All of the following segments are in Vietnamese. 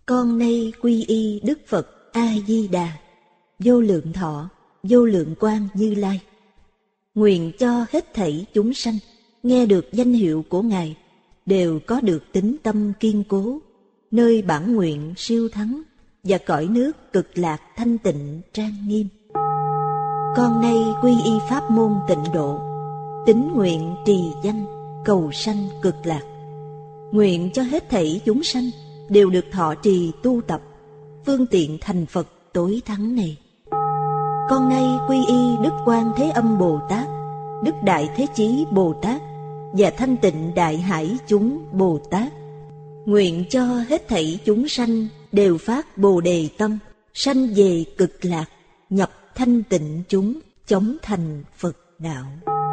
Con nay quy y Đức Phật A-di-đà, vô lượng thọ, vô lượng quang Như Lai. Nguyện cho hết thảy chúng sanh nghe được danh hiệu của Ngài đều có được tín tâm kiên cố, nơi bản nguyện siêu thắng và cõi nước cực lạc thanh tịnh trang nghiêm. Con nay quy y pháp môn tịnh độ, tín nguyện trì danh cầu sanh cực lạc. Nguyện cho hết thảy chúng sanh đều được thọ trì tu tập phương tiện thành Phật tối thắng này. Con nay quy y Đức Quan Thế Âm Bồ Tát, Đức Đại Thế Chí Bồ Tát và Thanh Tịnh Đại Hải chúng Bồ Tát. Nguyện cho hết thảy chúng sanh đều phát Bồ Đề tâm, sanh về cực lạc, nhập thanh tịnh chúng, chóng thành Phật đạo.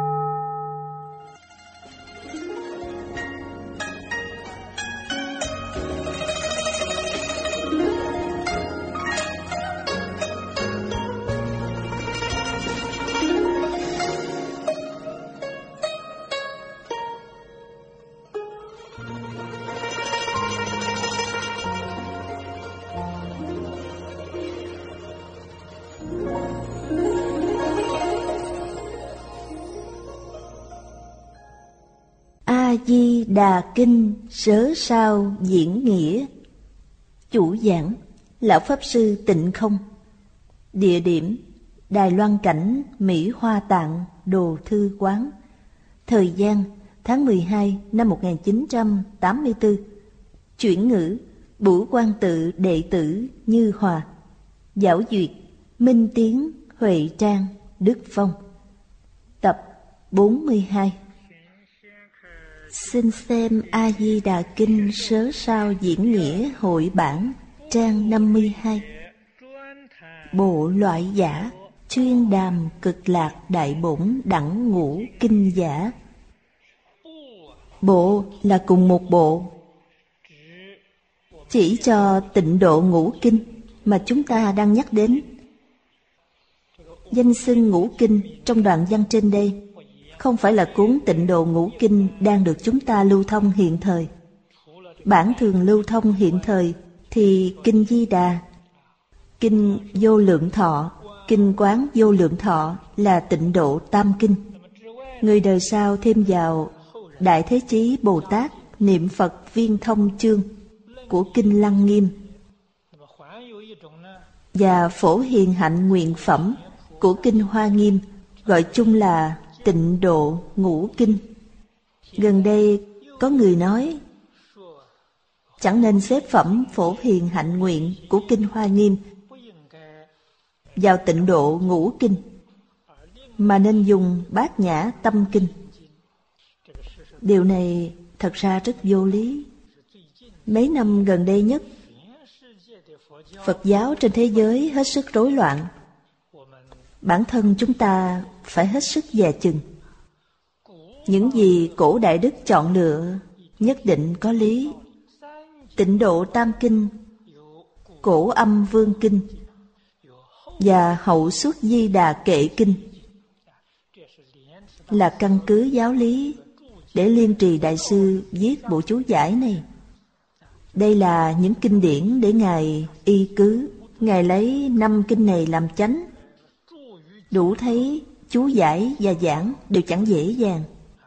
A-di-đà Kinh Sớ Sao Diễn Nghĩa. Chủ giảng Lão Pháp Sư Tịnh Không. Địa điểm Đài Loan Cảnh, Mỹ Hoa Tạng, Đồ Thư Quán. Thời gian tháng 12 năm 1984. Chuyển ngữ Bửu Quan Tự đệ tử Như Hòa. Giảo duyệt Minh Tiến, Huệ Trang, Đức Phong. Tập 42. Xin xem A-di-đà Kinh Sớ Sao Diễn Nghĩa hội bản, trang 52. Bộ loại giả chuyên đàm cực lạc đại bổn đẳng ngũ kinh giả. Bộ là cùng một bộ, chỉ cho tịnh độ ngũ kinh mà chúng ta đang nhắc đến. Danh xưng ngũ kinh trong đoạn văn trên đây không phải là cuốn tịnh độ ngũ kinh đang được chúng ta lưu thông hiện thời. Bản thường lưu thông hiện thời thì Kinh Di Đà, Kinh Vô Lượng Thọ, Kinh Quán Vô Lượng Thọ là tịnh độ tam kinh. Người đời sau thêm vào Đại Thế Chí Bồ Tát niệm Phật viên thông chương của Kinh Lăng Nghiêm và Phổ Hiền Hạnh Nguyện Phẩm của Kinh Hoa Nghiêm, gọi chung là tịnh độ ngũ kinh. Gần đây có người nói chẳng nên xếp phẩm Phổ Hiền Hạnh Nguyện của Kinh Hoa Nghiêm vào tịnh độ ngũ kinh, mà nên dùng Bát Nhã Tâm Kinh. Điều này thật ra rất vô lý. Mấy năm gần đây nhất, Phật giáo trên thế giới hết sức rối loạn. Bản thân chúng ta phải hết sức dè chừng. Những gì cổ đại đức chọn lựa nhất định có lý. Tịnh độ tam kinh, Cổ Âm Vương Kinh và Hậu Xuất Di Đà Kệ Kinh là căn cứ giáo lý để Liên Trì Đại Sư viết bộ chú giải này. Đây là những kinh điển để Ngài y cứ. Ngài lấy 5 kinh này làm chánh. Đủ thấy chú giải và giảng đều chẳng dễ dàng.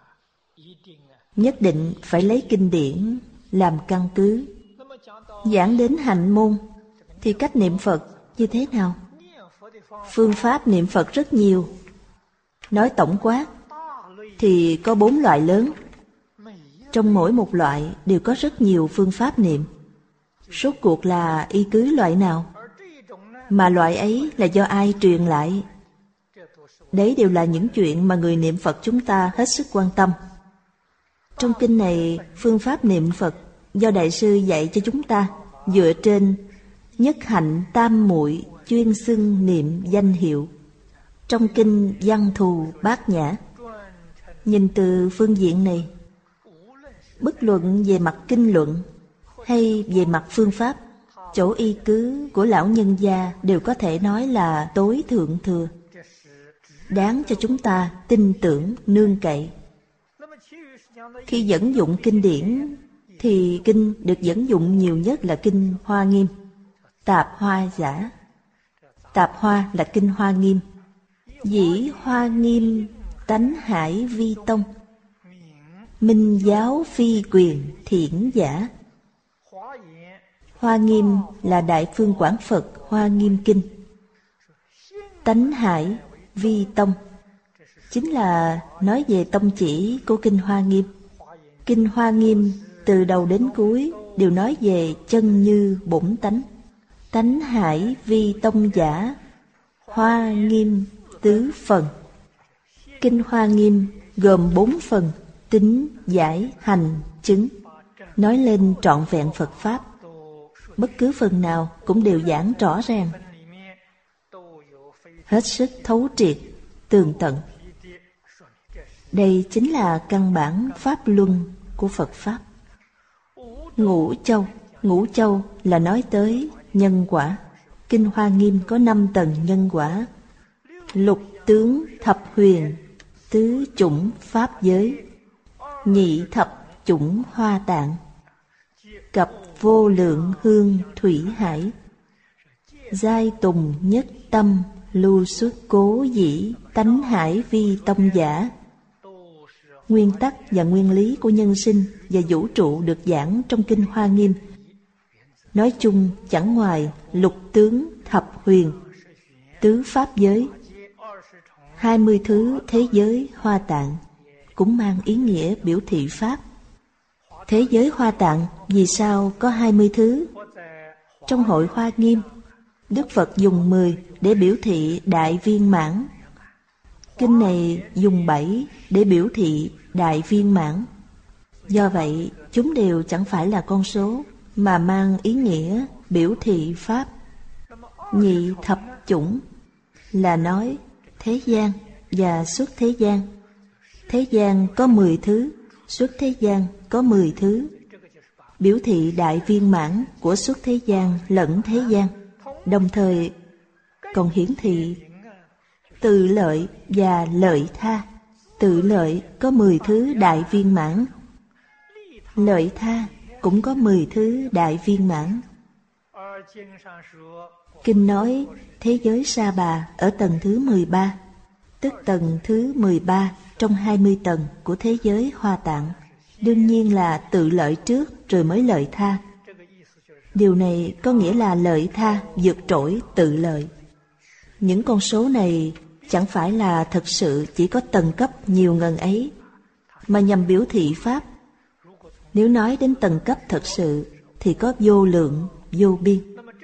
Nhất định phải lấy kinh điển làm căn cứ. Giảng đến hạnh môn thì cách niệm Phật như thế nào? Phương pháp niệm Phật rất nhiều. Nói tổng quát thì có 4 loại lớn. Trong mỗi một loại đều có rất nhiều phương pháp niệm. Rốt cuộc là y cứ loại nào? Mà loại ấy là do ai truyền lại? Đấy đều là những chuyện mà người niệm Phật chúng ta hết sức quan tâm. Trong kinh này, phương pháp niệm Phật do Đại sư dạy cho chúng ta dựa trên nhất hạnh tam muội chuyên xưng niệm danh hiệu. Trong kinh Văn Thù Bát Nhã, nhìn từ phương diện này, bất luận về mặt kinh luận hay về mặt phương pháp, chỗ y cứ của lão nhân gia đều có thể nói là tối thượng thừa, đáng cho chúng ta tin tưởng nương cậy. Khi dẫn dụng kinh điển thì kinh được dẫn dụng nhiều nhất là kinh Hoa Nghiêm, Tạp Hoa Giả. Tạp Hoa là kinh Hoa Nghiêm. Dĩ Hoa Nghiêm tánh hải vi tông, minh giáo phi quyền thiển giả. Hoa Nghiêm là Đại Phương Quảng Phật Hoa Nghiêm Kinh. Tánh hải vi tông chính là nói về tông chỉ của kinh Hoa Nghiêm. Kinh Hoa Nghiêm từ đầu đến cuối đều nói về chân như bổn tánh. Tánh hải vi tông giả, Hoa Nghiêm tứ phần. Kinh Hoa Nghiêm gồm 4 phần: tính, giải, hành, chứng, nói lên trọn vẹn Phật Pháp. Bất cứ phần nào cũng đều giảng rõ ràng, hết sức thấu triệt, tường tận. Đây chính là căn bản Pháp luân của Phật Pháp. Ngũ châu. Ngũ châu là nói tới nhân quả. Kinh Hoa Nghiêm có 5 tầng nhân quả: lục tướng thập huyền, tứ chủng pháp giới, nhị thập chủng hoa tạng, cập vô lượng hương thủy hải, giai tùng nhất tâm lưu xuất cố dĩ tánh hải vi tông giả. Nguyên tắc và nguyên lý của nhân sinh và vũ trụ được giảng trong kinh Hoa Nghiêm. Nói chung chẳng ngoài lục tướng thập huyền, tứ pháp giới, 20 thứ thế giới hoa tạng, cũng mang ý nghĩa biểu thị Pháp. Thế giới hoa tạng vì sao có 20 thứ? Trong hội Hoa Nghiêm, Đức Phật dùng 10 để biểu thị đại viên mãn. Kinh này dùng 7 để biểu thị đại viên mãn. Do vậy, chúng đều chẳng phải là con số, mà mang ý nghĩa biểu thị Pháp. Nhị thập chủng là nói thế gian và xuất thế gian. Thế gian có 10 thứ, xuất thế gian có 10 thứ, biểu thị đại viên mãn của xuất thế gian lẫn thế gian, đồng thời còn hiển thị tự lợi và lợi tha. Tự lợi có 10 thứ đại viên mãn, lợi tha cũng có 10 thứ đại viên mãn. Kinh nói thế giới Sa Bà ở tầng thứ 13, tức tầng thứ 13 trong 20 tầng của thế giới Hoa Tạng. Đương nhiên là tự lợi trước rồi mới lợi tha. Điều này có nghĩa là lợi tha vượt trội tự lợi. Những con số này chẳng phải là thật sự chỉ có tầng cấp nhiều ngần ấy, mà nhằm biểu thị Pháp. Nếu nói đến tầng cấp thật sự thì có vô lượng, vô biên.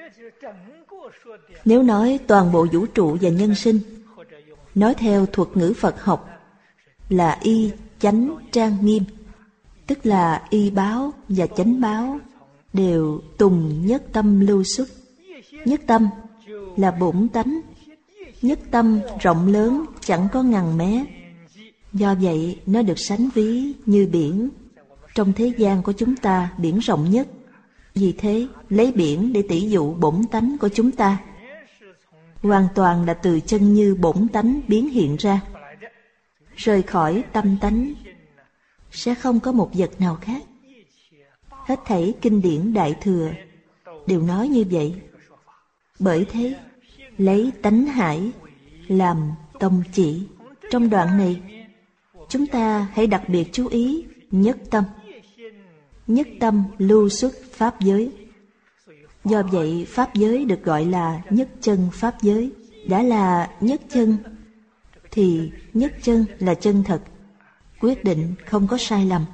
Nếu nói toàn bộ vũ trụ và nhân sinh, nói theo thuật ngữ Phật học là y chánh trang nghiêm, tức là y báo và chánh báo đều tùng nhất tâm lưu xuất. Nhất tâm là bổn tánh, nhất tâm rộng lớn chẳng có ngần mé. Do vậy nó được sánh ví như biển. Trong thế gian của chúng ta, biển rộng nhất. Vì thế lấy biển để tỉ dụ bổn tánh của chúng ta, hoàn toàn là từ chân như bổn tánh biến hiện ra. Rời khỏi tâm tánh sẽ không có một vật nào khác. Hết thảy kinh điển Đại Thừa đều nói như vậy. Bởi thế lấy tánh hải làm tông chỉ. Trong đoạn này chúng ta hãy đặc biệt chú ý nhất tâm. Nhất tâm lưu xuất pháp giới. Do vậy pháp giới được gọi là nhất chân pháp giới. Đã là nhất chân thì nhất chân là chân thật, quyết định không có sai lầm.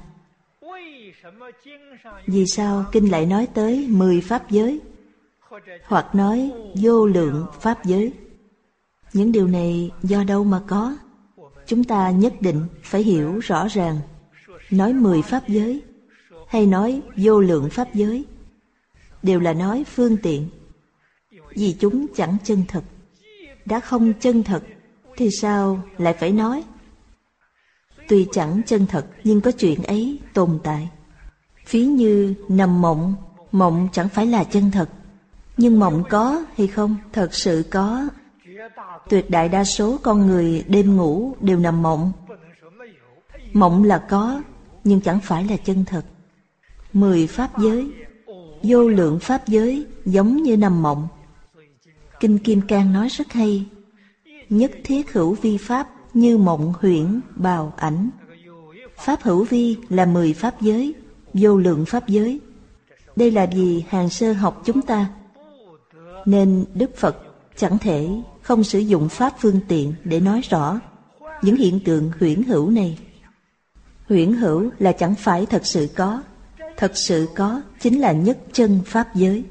Vì sao kinh lại nói tới 10 pháp giới, hoặc nói vô lượng pháp giới? Những điều này do đâu mà có? Chúng ta nhất định phải hiểu rõ ràng. Nói 10 pháp giới hay nói vô lượng pháp giới đều là nói phương tiện, vì chúng chẳng chân thật. Đã không chân thật thì sao lại phải nói? Tuy chẳng chân thật nhưng có chuyện ấy tồn tại. Ví như nằm mộng, mộng chẳng phải là chân thật, nhưng mộng có hay không? Thật sự có. Tuyệt đại đa số con người đêm ngủ đều nằm mộng. Mộng là có, nhưng chẳng phải là chân thật. 10 pháp giới, vô lượng pháp giới giống như nằm mộng. Kinh Kim Cang nói rất hay: nhất thiết hữu vi pháp như mộng huyễn bào ảnh. Pháp hữu vi là 10 pháp giới, vô lượng pháp giới. Đây là vì hàng sơ học chúng ta, nên Đức Phật chẳng thể không sử dụng pháp phương tiện để nói rõ những hiện tượng huyễn hữu này. Huyễn hữu là chẳng phải thật sự có. Thật sự có chính là nhất chân pháp giới.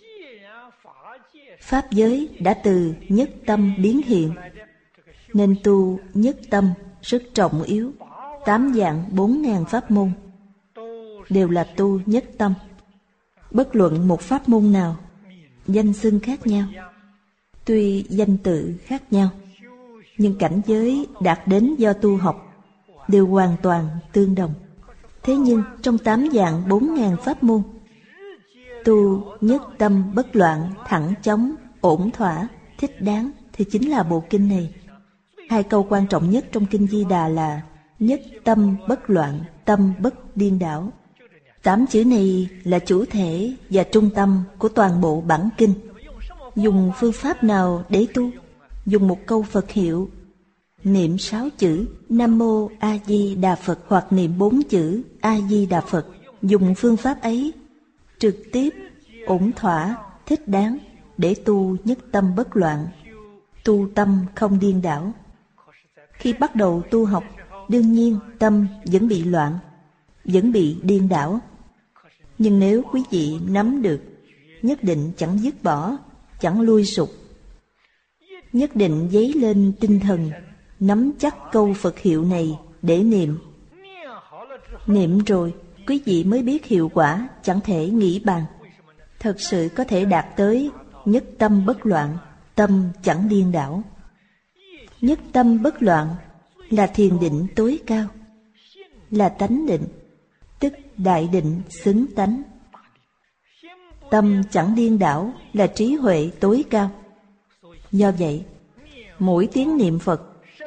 Pháp giới đã từ nhất tâm biến hiện, nên tu nhất tâm rất trọng yếu. 8 vạn 4.000 pháp môn đều là tu nhất tâm. Bất luận một pháp môn nào, danh xưng khác nhau, tuy danh tự khác nhau, nhưng cảnh giới đạt đến do tu học đều hoàn toàn tương đồng. Thế nhưng trong 8 vạn 4.000 pháp môn, tu nhất tâm bất loạn, thẳng chóng, ổn thỏa, thích đáng thì chính là bộ kinh này. 2 câu quan trọng nhất trong Kinh Di Đà là nhất tâm bất loạn, tâm bất điên đảo. 8 chữ này là chủ thể và trung tâm của toàn bộ bản kinh. Dùng phương pháp nào để tu? Dùng một câu Phật hiệu, niệm 6 chữ Nam Mô A Di Đà Phật, hoặc niệm 4 chữ A Di Đà Phật. Dùng phương pháp ấy trực tiếp, ổn thỏa, thích đáng để tu nhất tâm bất loạn, tu tâm không điên đảo. Khi bắt đầu tu học, đương nhiên tâm vẫn bị loạn, vẫn bị điên đảo. Nhưng nếu quý vị nắm được, nhất định chẳng dứt bỏ, chẳng lui sụp. Nhất định dấy lên tinh thần, nắm chắc câu Phật hiệu này để niệm. Niệm rồi, quý vị mới biết hiệu quả chẳng thể nghĩ bàn. Thật sự có thể đạt tới nhất tâm bất loạn, tâm chẳng điên đảo. Nhất tâm bất loạn là thiền định tối cao, là tánh định, tức đại định xứng tánh. Tâm chẳng điên đảo là trí huệ tối cao. Do vậy, mỗi tiếng niệm Phật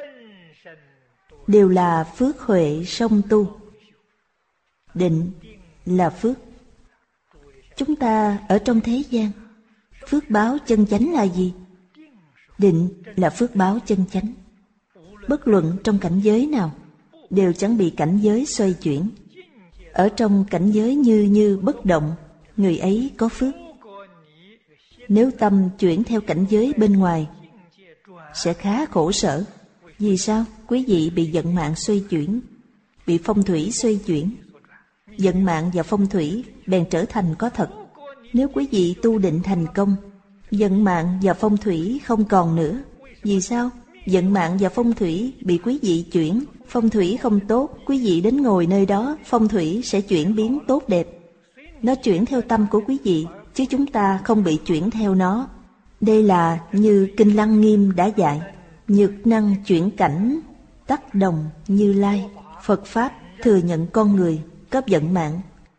đều là phước huệ song tu. Định là phước. Chúng ta ở trong thế gian, phước báo chân chánh là gì? Định là phước báo chân chánh. Bất luận trong cảnh giới nào, đều chẳng bị cảnh giới xoay chuyển. Ở trong cảnh giới như bất động, người ấy có phước. Nếu tâm chuyển theo cảnh giới bên ngoài, sẽ khá khổ sở. Vì sao? Quý vị bị vận mạng xoay chuyển, bị phong thủy xoay chuyển. Vận mạng và phong thủy bèn trở thành có thật. Nếu quý vị tu định thành công, vận mạng và phong thủy không còn nữa. Vì sao? Vận mạng và phong thủy bị quý vị chuyển. Phong thủy không tốt, quý vị đến ngồi nơi đó, phong thủy sẽ chuyển biến tốt đẹp. Nó chuyển theo tâm của quý vị, chứ chúng ta không bị chuyển theo nó. Đây là như Kinh Lăng Nghiêm đã dạy: nhược năng chuyển cảnh, tắc đồng Như Lai. Phật Pháp thừa nhận con người có vận mạng.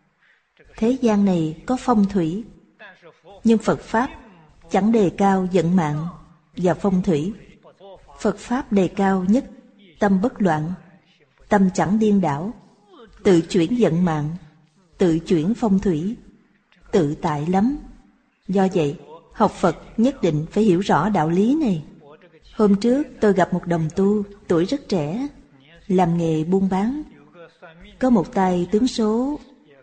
Thế gian này có phong thủy, nhưng Phật Pháp chẳng đề cao vận mạng và phong thủy. Phật Pháp đề cao nhất tâm bất loạn, tâm chẳng điên đảo, tự chuyển vận mạng, tự chuyển phong thủy, tự tại lắm. Do vậy, học Phật nhất định phải hiểu rõ đạo lý này. Hôm trước tôi gặp một đồng tu, tuổi rất trẻ, làm nghề buôn bán. Có một tay tướng số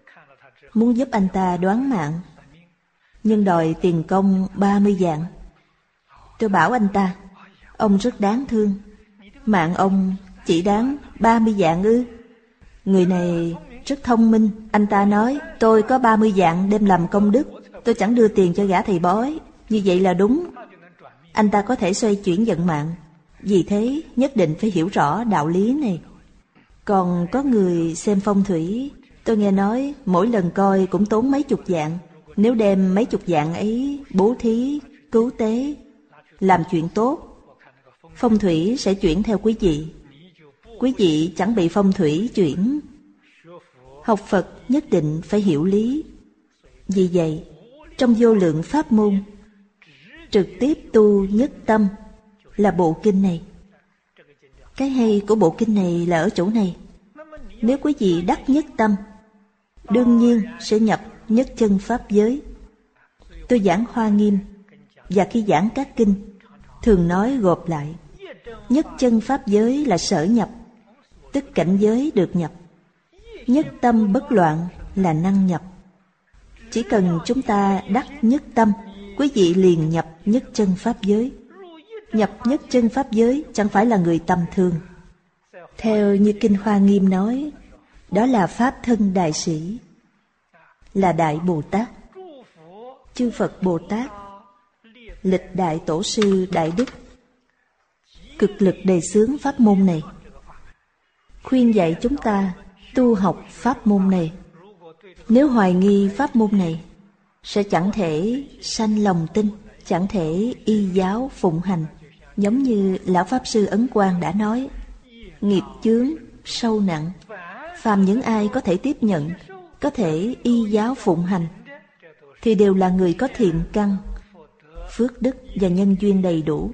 muốn giúp anh ta đoán mạng, nhưng đòi tiền công 30 vạn. Tôi bảo anh ta: ông rất đáng thương, mạng ông chỉ đáng 30 vạn ư? Người này rất thông minh. Anh ta nói: tôi có 30 vạn đem làm công đức, tôi chẳng đưa tiền cho gã thầy bói. Như vậy là đúng. Anh ta có thể xoay chuyển vận mạng. Vì thế nhất định phải hiểu rõ đạo lý này. Còn có người xem phong thủy, tôi nghe nói mỗi lần coi cũng tốn mấy chục vạn. Nếu đem mấy chục vạn ấy bố thí, cứu tế, làm chuyện tốt, phong thủy sẽ chuyển theo quý vị. Quý vị chẳng bị phong thủy chuyển. Học Phật nhất định phải hiểu lý. Vì vậy, trong vô lượng pháp môn, trực tiếp tu nhất tâm là bộ kinh này. Cái hay của bộ kinh này là ở chỗ này. Nếu quý vị đắc nhất tâm, đương nhiên sẽ nhập nhất chân pháp giới. Tôi giảng Hoa Nghiêm và khi giảng các kinh thường nói gộp lại, nhất chân pháp giới là sở nhập, tức cảnh giới được nhập. Nhất tâm bất loạn là năng nhập. Chỉ cần chúng ta đắc nhất tâm, quý vị liền nhập nhất chân pháp giới. Nhập nhất chân pháp giới chẳng phải là người tầm thường. Theo như kinh Hoa Nghiêm nói, đó là pháp thân đại sĩ, là Đại Bồ Tát, chư Phật Bồ Tát, lịch đại tổ sư đại đức, cực lực đề xướng pháp môn này, khuyên dạy chúng ta tu học pháp môn này. Nếu hoài nghi pháp môn này, sẽ chẳng thể sanh lòng tin, chẳng thể y giáo phụng hành. Giống như Lão Pháp Sư Ấn Quang đã nói, nghiệp chướng sâu nặng, phàm những ai có thể tiếp nhận, có thể y giáo phụng hành, thì đều là người có thiện căn, phước đức và nhân duyên đầy đủ.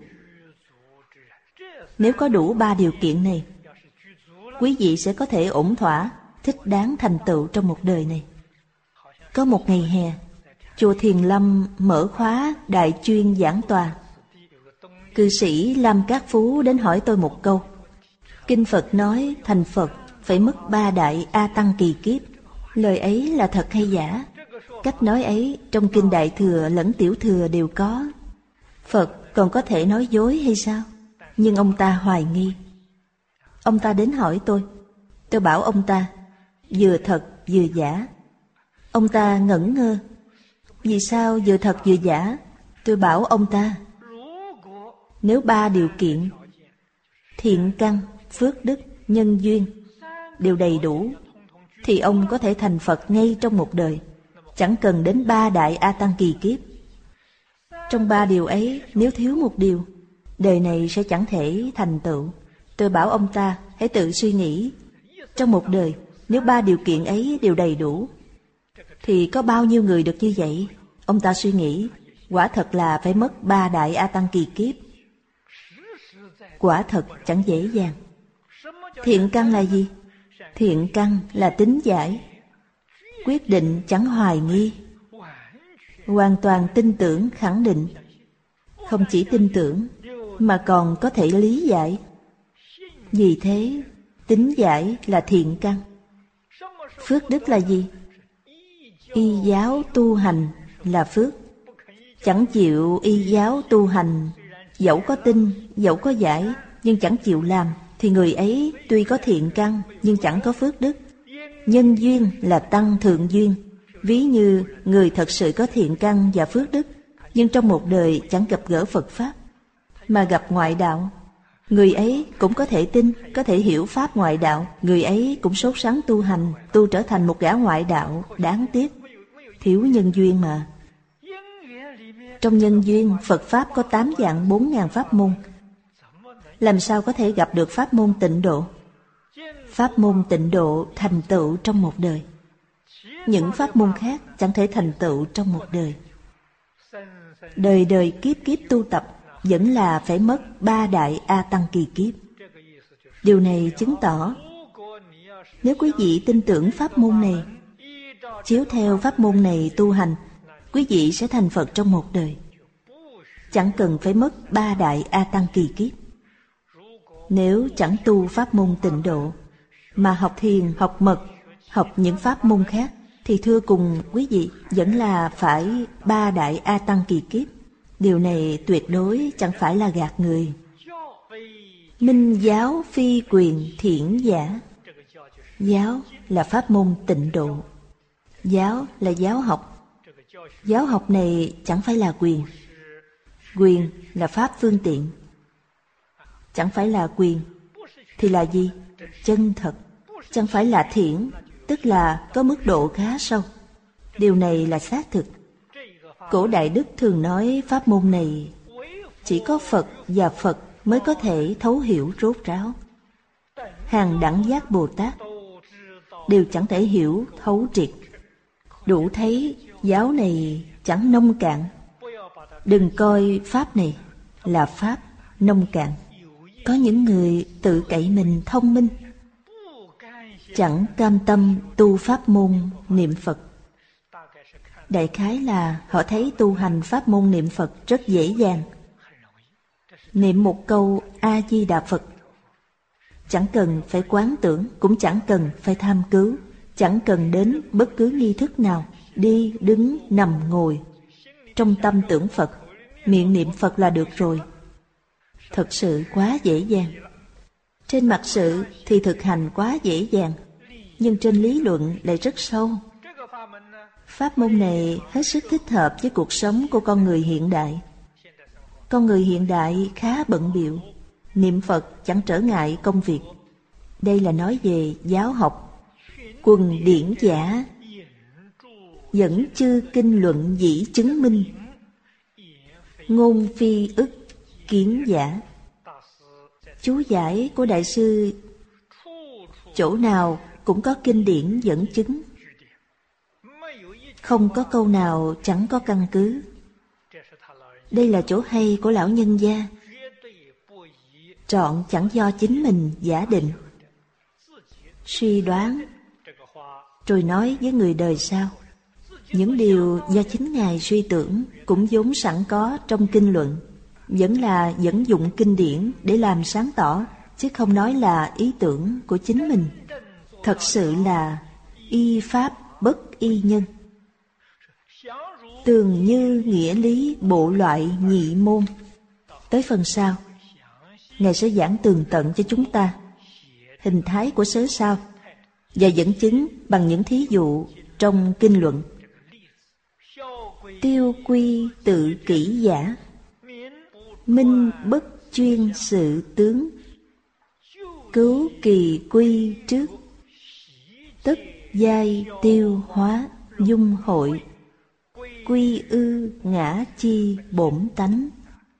Nếu có đủ 3 điều kiện này, quý vị sẽ có thể ổn thỏa, thích đáng thành tựu trong một đời này. Có một ngày hè, chùa Thiền Lâm mở khóa đại chuyên giảng tòa. Cư sĩ Lam Cát Phú đến hỏi tôi một câu. Kinh Phật nói thành Phật phải mất 3 đại A Tăng kỳ kiếp. Lời ấy là thật hay giả? Cách nói ấy trong kinh Đại Thừa lẫn Tiểu Thừa đều có. Phật còn có thể nói dối hay sao? Nhưng ông ta hoài nghi. Ông ta đến hỏi tôi. Tôi bảo ông ta vừa thật vừa giả. Ông ta ngẩn ngơ. Vì sao vừa thật vừa giả? Tôi bảo ông ta, nếu 3 điều kiện thiện căn, phước đức, nhân duyên đều đầy đủ, thì ông có thể thành Phật ngay trong một đời, chẳng cần đến 3 đại A Tăng kỳ kiếp. Trong 3 điều ấy, nếu thiếu một điều, đời này sẽ chẳng thể thành tựu. Tôi bảo ông ta hãy tự suy nghĩ, trong một đời nếu 3 điều kiện ấy đều đầy đủ, thì có bao nhiêu người được như vậy? Ông ta suy nghĩ, quả thật là phải mất 3 đại A Tăng kỳ kiếp. Quả thật chẳng dễ dàng. Thiện căn là gì? Thiện căn là tín giải, quyết định chẳng hoài nghi, hoàn toàn tin tưởng khẳng định. Không chỉ tin tưởng mà còn có thể lý giải. Vì thế tín giải là thiện căn. Phước đức là gì? Y giáo tu hành là phước. Chẳng chịu y giáo tu hành, dẫu có tin, dẫu có giải, nhưng chẳng chịu làm, thì người ấy tuy có thiện căn nhưng chẳng có phước đức. Nhân duyên là tăng thượng duyên. Ví như người thật sự có thiện căn và phước đức, nhưng trong một đời chẳng gặp gỡ Phật Pháp, mà gặp ngoại đạo. Người ấy cũng có thể tin, có thể hiểu Pháp ngoại đạo. Người ấy cũng sốt sắng tu hành, tu trở thành một gã ngoại đạo. Đáng tiếc, thiếu nhân duyên mà. Trong nhân duyên, Phật Pháp có 8 dạng 4.000 pháp môn. Làm sao có thể gặp được pháp môn tịnh độ? Pháp môn tịnh độ thành tựu trong một đời. Những pháp môn khác chẳng thể thành tựu trong một đời. Đời đời kiếp kiếp tu tập vẫn là phải mất 3 đại A Tăng kỳ kiếp. Điều này chứng tỏ, nếu quý vị tin tưởng pháp môn này, chiếu theo pháp môn này tu hành, quý vị sẽ thành Phật trong một đời, chẳng cần phải mất 3 đại A Tăng kỳ kiếp. Nếu chẳng tu pháp môn tịnh độ, mà học thiền, học mật, học những pháp môn khác, thì thưa cùng quý vị vẫn là phải 3 đại A Tăng kỳ kiếp. Điều này tuyệt đối chẳng phải là gạt người. Minh giáo phi quyền thiện giả. Giáo là pháp môn tịnh độ. Giáo là giáo học. Giáo học này chẳng phải là quyền. Quyền là pháp phương tiện. Chẳng phải là quyền thì là gì? Chân thật. Chẳng phải là thiện, tức là có mức độ khá sâu. Điều này là xác thực. Cổ Đại Đức thường nói pháp môn này chỉ có Phật và Phật mới có thể thấu hiểu rốt ráo. Hàng đẳng giác Bồ Tát đều chẳng thể hiểu thấu triệt. Đủ thấy giáo này chẳng nông cạn. Đừng coi pháp này là pháp nông cạn. Có những người tự cậy mình thông minh, chẳng cam tâm tu pháp môn niệm Phật. Đại khái là họ thấy tu hành pháp môn niệm Phật rất dễ dàng. Niệm một câu A-di-đà Phật, chẳng cần phải quán tưởng, cũng chẳng cần phải tham cứu, chẳng cần đến bất cứ nghi thức nào, đi, đứng, nằm, ngồi. Trong tâm tưởng Phật, miệng niệm Phật là được rồi. Thật sự quá dễ dàng. Trên mặt sự thì thực hành quá dễ dàng, nhưng trên lý luận lại rất sâu. Pháp môn này hết sức thích hợp với cuộc sống của con người hiện đại. Con người hiện đại khá bận bịu, niệm Phật chẳng trở ngại công việc. Đây là nói về giáo học. Quần điển giả dẫn chư kinh luận dĩ chứng minh, ngôn phi ức kiến giả. Chú giải của Đại sư chỗ nào cũng có kinh điển dẫn chứng, không có câu nào chẳng có căn cứ. Đây là chỗ hay của lão nhân gia. Trọn chẳng do chính mình giả định, suy đoán, rồi nói với người đời sau. Những điều do chính Ngài suy tưởng cũng vốn sẵn có trong kinh luận, vẫn là dẫn dụng kinh điển để làm sáng tỏ, chứ không nói là ý tưởng của chính mình. Thật sự là y pháp bất y nhân. Tường như nghĩa lý bộ loại nhị môn. Tới phần sau, Ngài sẽ giảng tường tận cho chúng ta hình thái của sớ sao, và dẫn chứng bằng những thí dụ trong kinh luận. Tiêu quy tự kỷ giả, minh bất chuyên sự tướng, cứu kỳ quy trước, tất giai tiêu hóa dung hội, quy ư ngã chi bổn tánh.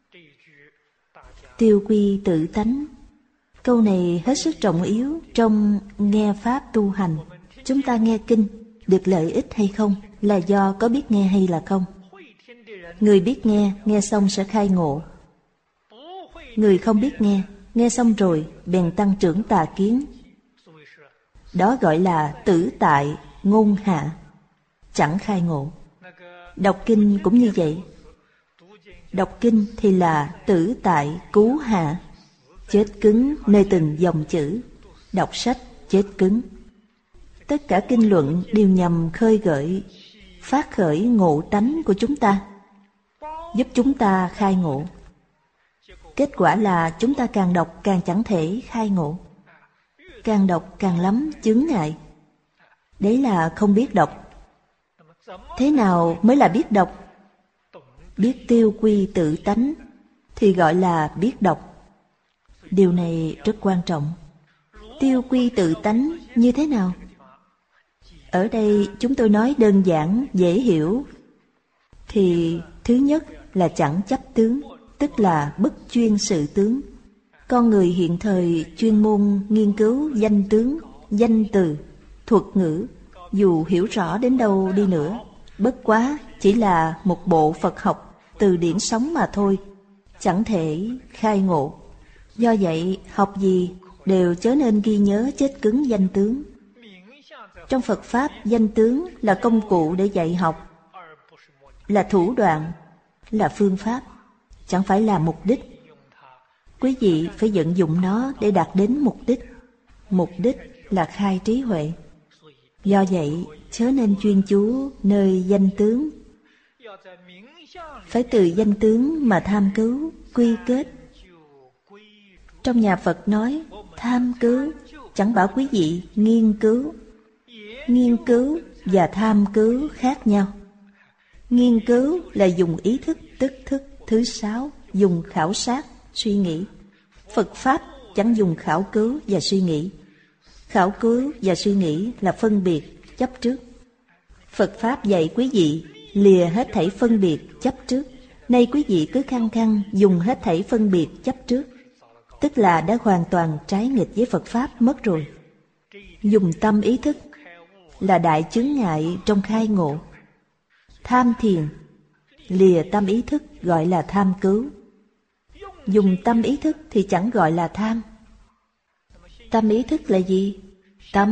Tiêu quy tự tánh. Câu này hết sức trọng yếu trong nghe pháp tu hành. Chúng ta nghe kinh được lợi ích hay không là do có biết nghe hay là không. Người biết nghe, nghe xong sẽ khai ngộ. Người không biết nghe, nghe xong rồi bèn tăng trưởng tà kiến. Đó gọi là tử tại ngôn hạ, chẳng khai ngộ. Đọc kinh cũng như vậy. Đọc kinh thì là tử tại cứu hạ, chết cứng nơi từng dòng chữ. Đọc sách chết cứng. Tất cả kinh luận đều nhằm khơi gợi, phát khởi ngộ tánh của chúng ta, giúp chúng ta khai ngộ. Kết quả là chúng ta càng đọc càng chẳng thể khai ngộ, càng đọc càng lắm chướng ngại. Đấy là không biết đọc. Thế nào mới là biết đọc? Biết tiêu quy tự tánh thì gọi là biết đọc. Điều này rất quan trọng. Tiêu quy tự tánh như thế nào? Ở đây chúng tôi nói đơn giản, dễ hiểu. Thì thứ nhất là chẳng chấp tướng, tức là bất chuyên sự tướng. Con người hiện thời chuyên môn nghiên cứu danh tướng, danh từ, thuật ngữ, dù hiểu rõ đến đâu đi nữa, bất quá chỉ là một bộ Phật học, từ điển sống mà thôi, chẳng thể khai ngộ. Do vậy, học gì đều chớ nên ghi nhớ chết cứng danh tướng. Trong Phật Pháp, danh tướng là công cụ để dạy học, là thủ đoạn, là phương pháp, chẳng phải là mục đích. Quý vị phải vận dụng nó để đạt đến mục đích. Mục đích là khai trí huệ. Do vậy, chớ nên chuyên chú nơi danh tướng. Phải từ danh tướng mà tham cứu, quy kết. Trong nhà Phật nói, tham cứu, chẳng bảo quý vị nghiên cứu. Nghiên cứu và tham cứu khác nhau. Nghiên cứu là dùng ý thức, tức thức thứ 6, dùng khảo sát, suy nghĩ. Phật Pháp chẳng dùng khảo cứu và suy nghĩ. Khảo cứu và suy nghĩ là phân biệt, chấp trước. Phật Pháp dạy quý vị lìa hết thảy phân biệt, chấp trước. Nay quý vị cứ khăng khăng dùng hết thảy phân biệt, chấp trước, tức là đã hoàn toàn trái nghịch với Phật Pháp mất rồi. Dùng tâm ý thức là đại chướng ngại trong khai ngộ. Tham thiền, lìa tâm ý thức gọi là tham cứu. Dùng tâm ý thức thì chẳng gọi là tham. Tâm ý thức là gì? Tâm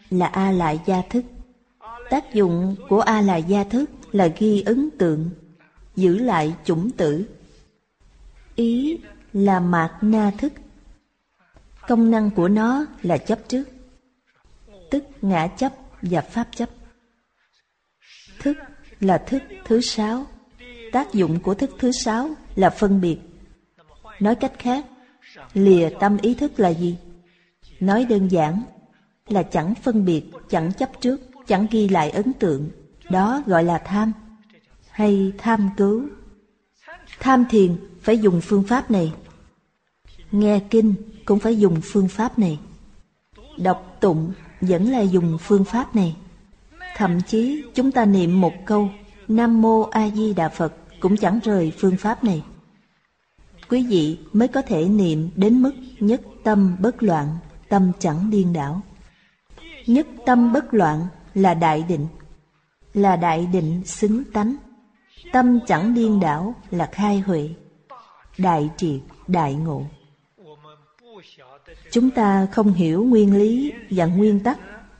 là A Lại Gia thức. Tác dụng của A Lại Gia thức là ghi ấn tượng, giữ lại chủng tử. Ý là Mạt Na thức. Công năng của nó là chấp trước, tức ngã chấp và pháp chấp. Thức là thức thứ 6. Tác dụng của thức thứ 6 là phân biệt. Nói cách khác, lìa tâm ý thức là gì? Nói đơn giản là chẳng phân biệt, chẳng chấp trước, chẳng ghi lại ấn tượng. Đó gọi là tham, hay tham cứu. Tham thiền phải dùng phương pháp này. Nghe kinh cũng phải dùng phương pháp này. Đọc tụng vẫn là dùng phương pháp này. Thậm chí chúng ta niệm một câu Nam Mô A Di Đà Phật cũng chẳng rời phương pháp này. Quý vị mới có thể niệm đến mức nhất tâm bất loạn, tâm chẳng điên đảo. Nhất tâm bất loạn là đại định, là đại định xứng tánh. Tâm chẳng điên đảo là khai huệ, đại triệt, đại ngộ. Chúng ta không hiểu nguyên lý và nguyên tắc.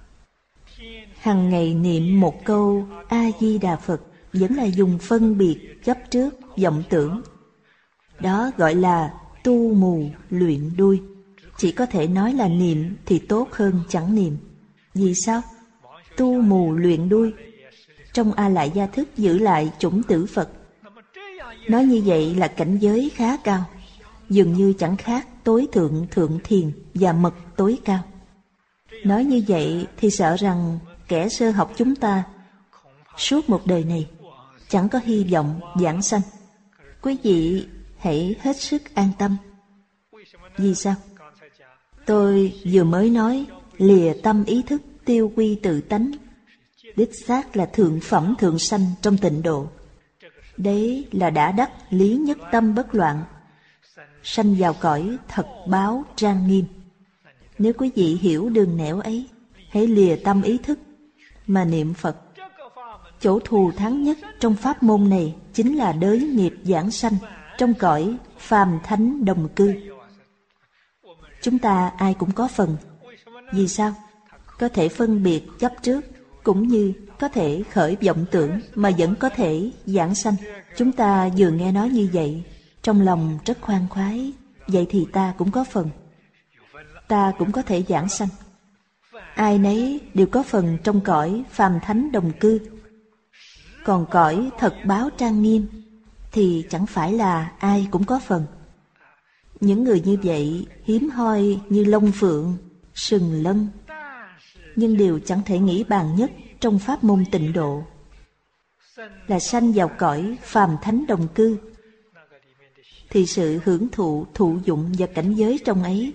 Hằng ngày niệm một câu A-di-đà Phật vẫn là dùng phân biệt, chấp trước, vọng tưởng. Đó gọi là tu mù luyện đuôi. Chỉ có thể nói là niệm thì tốt hơn chẳng niệm. Vì sao? Tu mù luyện đuôi. Trong A Lại Gia thức giữ lại chủng tử Phật. Nói như vậy là cảnh giới khá cao, dường như chẳng khác tối thượng thượng thiền và mật tối cao. Nói như vậy thì sợ rằng kẻ sơ học chúng ta suốt một đời này chẳng có hy vọng vãng sanh. Quý vị hãy hết sức an tâm. Vì sao? Tôi vừa mới nói lìa tâm ý thức, tiêu quy tự tánh, đích xác là thượng phẩm thượng sanh trong tịnh độ. Đấy là đã đắc lý nhất tâm bất loạn, sanh vào cõi thật báo trang nghiêm. Nếu quý vị hiểu đường nẻo ấy, hãy lìa tâm ý thức mà niệm Phật. Chỗ thù thắng nhất trong pháp môn này chính là đới nghiệp giảng sanh trong cõi phàm thánh đồng cư. Chúng ta ai cũng có phần. Vì sao? Có thể phân biệt chấp trước, cũng như có thể khởi vọng tưởng mà vẫn có thể giảng sanh. Chúng ta vừa nghe nói như vậy, trong lòng rất khoan khoái. Vậy thì ta cũng có phần, ta cũng có thể giảng sanh. Ai nấy đều có phần trong cõi phàm thánh đồng cư. Còn cõi thật báo trang nghiêm thì chẳng phải là ai cũng có phần. Những người như vậy hiếm hoi như long phượng, sừng lân, nhưng đều chẳng thể nghĩ bàn nhất trong pháp môn tịnh độ, là sanh vào cõi phàm thánh đồng cư. Thì sự hưởng thụ, thụ dụng và cảnh giới trong ấy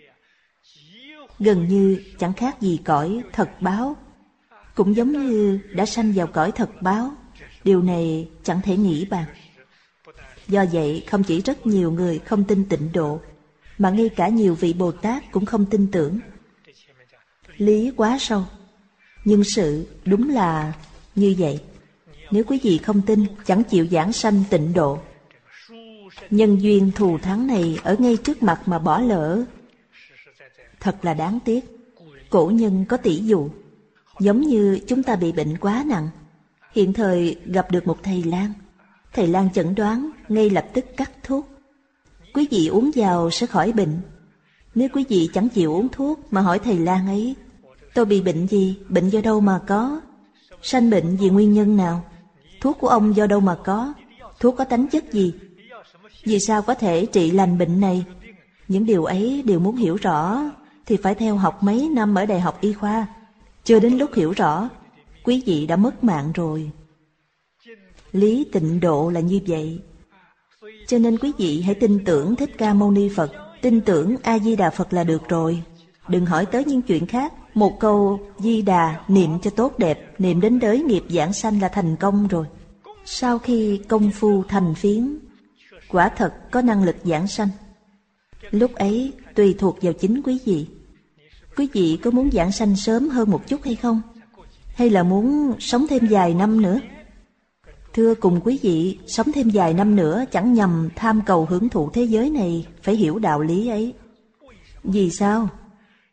gần như chẳng khác gì cõi thật báo, cũng giống như đã sanh vào cõi thật báo. Điều này chẳng thể nghĩ bàn. Do vậy không chỉ rất nhiều người không tin tịnh độ, mà ngay cả nhiều vị Bồ Tát cũng không tin tưởng. Lý quá sâu, nhưng sự đúng là như vậy. Nếu quý vị không tin, chẳng chịu giảng sanh tịnh độ, nhân duyên thù thắng này ở ngay trước mặt mà bỏ lỡ, thật là đáng tiếc. Cổ nhân có tỷ dụ, giống như chúng ta bị bệnh quá nặng, hiện thời gặp được một thầy lang. Thầy lang chẩn đoán, ngay lập tức cắt thuốc. Quý vị uống vào sẽ khỏi bệnh. Nếu quý vị chẳng chịu uống thuốc mà hỏi thầy lang ấy, tôi bị bệnh gì, bệnh do đâu mà có, sanh bệnh vì nguyên nhân nào, thuốc của ông do đâu mà có, thuốc có tánh chất gì, vì sao có thể trị lành bệnh này. Những điều ấy đều muốn hiểu rõ thì phải theo học mấy năm ở đại học y khoa. Chưa đến lúc hiểu rõ, quý vị đã mất mạng rồi. Lý tịnh độ là như vậy. Cho nên quý vị hãy tin tưởng Thích Ca Mâu Ni Phật, tin tưởng A Di Đà Phật là được rồi. Đừng hỏi tới những chuyện khác. Một câu Di Đà niệm cho tốt đẹp, niệm đến đới nghiệp giảng sanh là thành công rồi. Sau khi công phu thành phiến, quả thật có năng lực giảng sanh. Lúc ấy tùy thuộc vào chính quý vị. Quý vị có muốn giảng sanh sớm hơn một chút hay không? Hay là muốn sống thêm vài năm nữa? Thưa cùng quý vị, sống thêm vài năm nữa chẳng nhằm tham cầu hưởng thụ thế giới này, phải hiểu đạo lý ấy. Vì sao?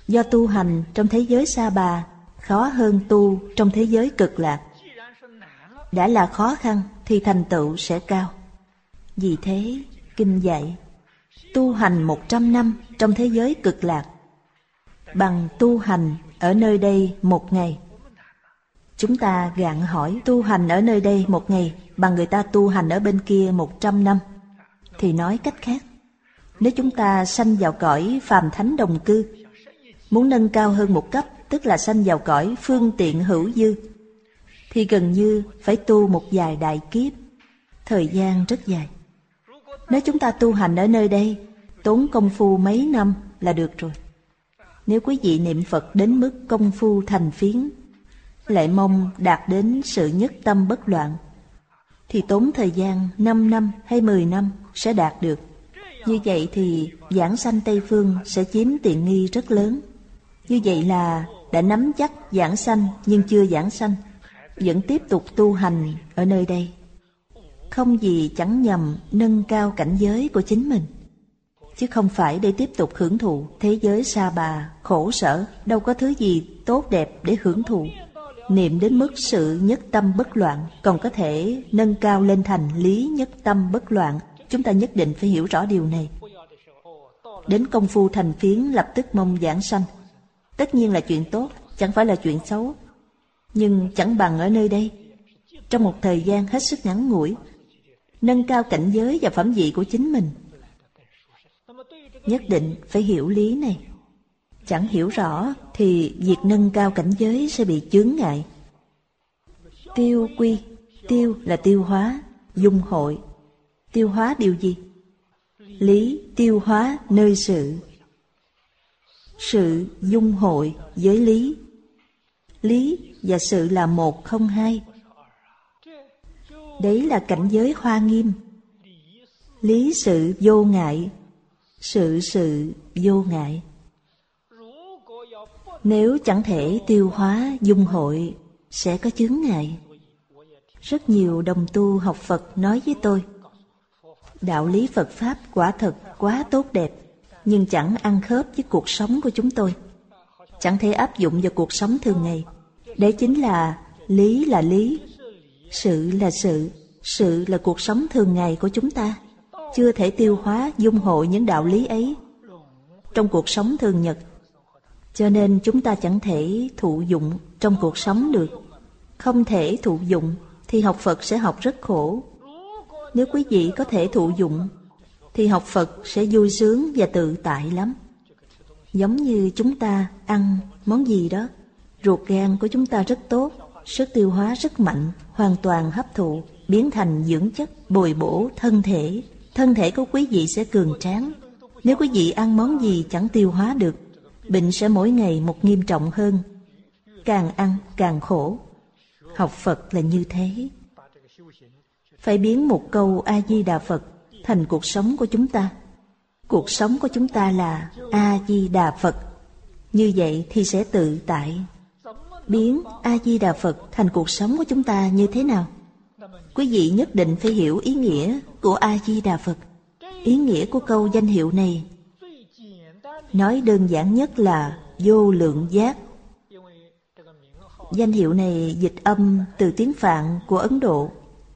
Do tu hành trong thế giới Sa Bà khó hơn tu trong thế giới Cực Lạc. Đã là khó khăn thì thành tựu sẽ cao. Vì thế, Kinh dạy tu hành 100 năm trong thế giới Cực Lạc bằng tu hành ở nơi đây 1 ngày. Chúng ta gạn hỏi tu hành ở nơi đây 1 ngày bằng người ta tu hành ở bên kia 100 năm. Thì nói cách khác, nếu chúng ta sanh vào cõi phàm thánh đồng cư, muốn nâng cao hơn một cấp, tức là sanh vào cõi phương tiện hữu dư, thì gần như phải tu một vài đại kiếp, thời gian rất dài. Nếu chúng ta tu hành ở nơi đây, tốn công phu mấy năm là được rồi. Nếu quý vị niệm Phật đến mức công phu thành phiến, lại mong đạt đến sự nhất tâm bất loạn, thì tốn thời gian 5 năm hay 10 năm sẽ đạt được. Như vậy thì giảng sanh Tây Phương sẽ chiếm tiện nghi rất lớn. Như vậy là đã nắm chắc giảng sanh nhưng chưa giảng sanh, vẫn tiếp tục tu hành ở nơi đây. Không gì chẳng nhằm nâng cao cảnh giới của chính mình, chứ không phải để tiếp tục hưởng thụ thế giới Sa Bà khổ sở. Đâu có thứ gì tốt đẹp để hưởng thụ. Niệm đến mức sự nhất tâm bất loạn còn có thể nâng cao lên thành lý nhất tâm bất loạn. Chúng ta nhất định phải hiểu rõ điều này. Đến công phu thành phiến lập tức mong giảng sanh, tất nhiên là chuyện tốt, chẳng phải là chuyện xấu. Nhưng chẳng bằng ở nơi đây, trong một thời gian hết sức ngắn ngủi, nâng cao cảnh giới và phẩm vị của chính mình. Nhất định phải hiểu lý này. Chẳng hiểu rõ thì việc nâng cao cảnh giới sẽ bị chướng ngại. Tiêu quy, tiêu là tiêu hóa, dung hội. Tiêu hóa điều gì? Lý tiêu hóa nơi sự. Sự dung hội với lý. Lý và sự là một không hai. Đấy là cảnh giới Hoa Nghiêm. Lý sự vô ngại, sự sự vô ngại. Nếu chẳng thể tiêu hóa dung hội, sẽ có chướng ngại. Rất nhiều đồng tu học Phật nói với tôi, đạo lý Phật Pháp quả thật quá tốt đẹp, nhưng chẳng ăn khớp với cuộc sống của chúng tôi, chẳng thể áp dụng vào cuộc sống thường ngày. Đấy chính là lý, sự là sự là cuộc sống thường ngày của chúng ta. Chưa thể tiêu hóa dung hội những đạo lý ấy trong cuộc sống thường nhật, cho nên chúng ta chẳng thể thụ dụng trong cuộc sống được. Không thể thụ dụng thì học Phật sẽ học rất khổ. Nếu quý vị có thể thụ dụng thì học Phật sẽ vui sướng và tự tại lắm. Giống như chúng ta ăn món gì đó, ruột gan của chúng ta rất tốt, sức tiêu hóa rất mạnh, hoàn toàn hấp thụ, biến thành dưỡng chất, bồi bổ thân thể. Thân thể của quý vị sẽ cường tráng. Nếu quý vị ăn món gì chẳng tiêu hóa được, bệnh sẽ mỗi ngày một nghiêm trọng hơn. Càng ăn càng khổ. Học Phật là như thế. Phải biến một câu A-di-đà Phật thành cuộc sống của chúng ta. Cuộc sống của chúng ta là A-di-đà Phật. Như vậy thì sẽ tự tại. Biến A-di-đà Phật thành cuộc sống của chúng ta như thế nào? Quý vị nhất định phải hiểu ý nghĩa của A-di-đà Phật. Ý nghĩa của câu danh hiệu này, nói đơn giản nhất là vô lượng giác. Danh hiệu này dịch âm từ tiếng Phạn của Ấn Độ.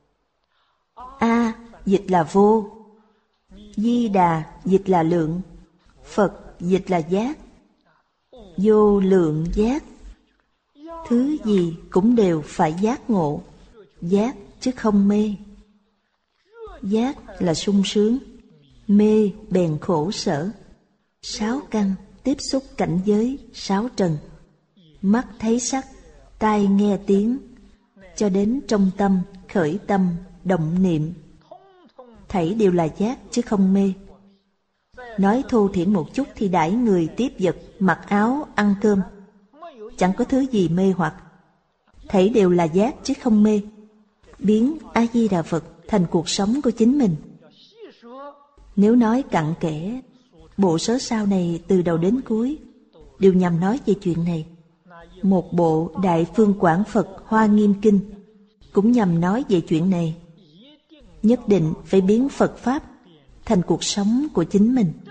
A dịch là vô, Di Đà dịch là lượng, Phật dịch là giác. Vô lượng giác. Thứ gì cũng đều phải giác ngộ. Giác chứ không mê. Giác là sung sướng, mê bèn khổ sở. 6 căn tiếp xúc cảnh giới 6 trần. Mắt thấy sắc, tai nghe tiếng, cho đến trong tâm, khởi tâm, động niệm, thảy đều là giác chứ không mê. Nói thô thiển một chút thì đãi người tiếp vật, mặc áo, ăn cơm, chẳng có thứ gì mê hoặc. Thảy đều là giác chứ không mê. Biến A-di-đà Phật thành cuộc sống của chính mình. Nếu nói cặn kẽ, bộ sớ sao này từ đầu đến cuối đều nhằm nói về chuyện này. Một bộ Đại Phương Quảng Phật Hoa Nghiêm Kinh cũng nhằm nói về chuyện này. Nhất định phải biến Phật Pháp thành cuộc sống của chính mình.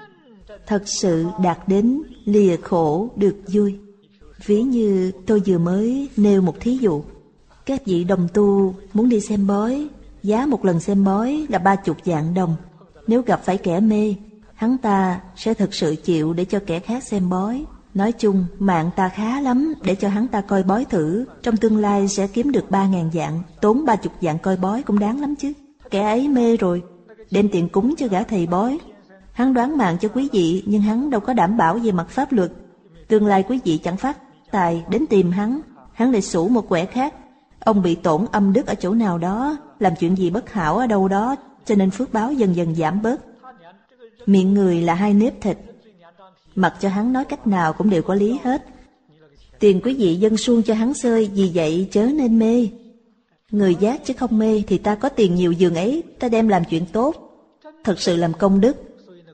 thật sự đạt đến lìa khổ được vui. Ví như tôi vừa mới nêu một thí dụ. Các vị đồng tu muốn đi xem bói, giá một lần xem bói là 30 vạn đồng. Nếu gặp phải kẻ mê, hắn ta sẽ thực sự chịu để cho kẻ khác xem bói. Nói chung mạng ta khá lắm để cho hắn ta coi bói thử, trong tương lai sẽ kiếm được 3.000 vạn, tốn 30 vạn coi bói cũng đáng lắm chứ. Kẻ ấy mê rồi, đem tiền cúng cho gã thầy bói. Hắn đoán mạng cho quý vị, nhưng hắn đâu có đảm bảo về mặt pháp luật. Tương lai quý vị chẳng phát tài đến tìm hắn, hắn lại xủ một quẻ khác. Ông bị tổn âm đức ở chỗ nào đó, làm chuyện gì bất hảo ở đâu đó, cho nên phước báo dần dần giảm bớt. Miệng người là 2 nếp thịt, mặc cho hắn nói cách nào cũng đều có lý hết. Tiền quý vị dâng suông cho hắn xơi, vì vậy chớ nên mê. Người giác chứ không mê thì ta có tiền nhiều giường ấy, ta đem làm chuyện tốt, thật sự làm công đức.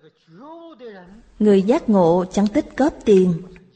Người giác ngộ chẳng tích cóp tiền,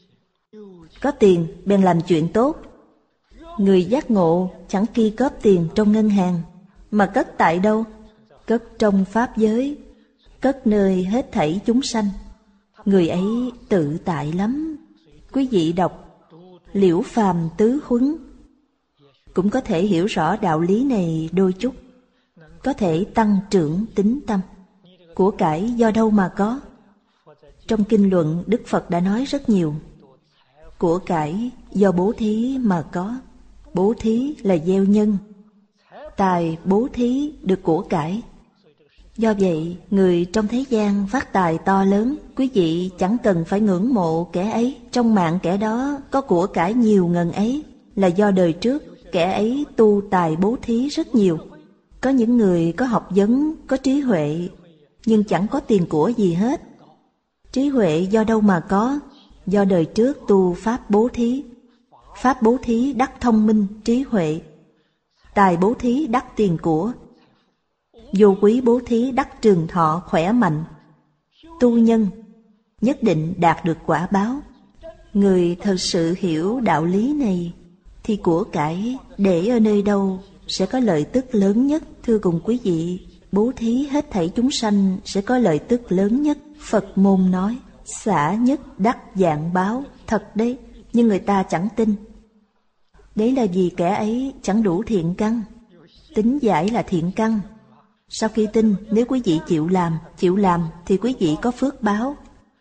có tiền bèn làm chuyện tốt. Người giác ngộ chẳng ki cóp tiền trong ngân hàng, mà cất tại đâu? Cất trong pháp giới, cất nơi hết thảy chúng sanh. Người ấy tự tại lắm. Quý vị đọc Liễu Phàm Tứ Huấn cũng có thể hiểu rõ đạo lý này đôi chút, có thể tăng trưởng tín tâm. Của cải do đâu mà có? Trong kinh luận Đức Phật đã nói rất nhiều. Của cải do bố thí mà có. Bố thí là gieo nhân, tài bố thí được của cải. Do vậy, người trong thế gian phát tài to lớn, quý vị chẳng cần phải ngưỡng mộ kẻ ấy. Trong mạng kẻ đó có của cải nhiều ngần ấy, là do đời trước kẻ ấy tu tài bố thí rất nhiều. Có những người có học vấn, có trí huệ, nhưng chẳng có tiền của gì hết. Trí huệ do đâu mà có? Do đời trước tu pháp bố thí. Pháp bố thí đắc thông minh, trí huệ. Tài bố thí đắc tiền của. Vô quý bố thí đắc trường thọ, khỏe mạnh. Tu nhân nhất định đạt được quả báo. Người thật sự hiểu đạo lý này thì của cải để ở nơi đâu sẽ có lợi tức lớn nhất. Thưa cùng quý vị, bố thí hết thảy chúng sanh sẽ có lợi tức lớn nhất. Phật môn nói xả nhất đắc vạn báo, thật đấy, nhưng người ta chẳng tin. Đấy là vì kẻ ấy chẳng đủ thiện căn. Tín giải là thiện căn. Sau khi tin, nếu quý vị chịu làm thì quý vị có phước báo.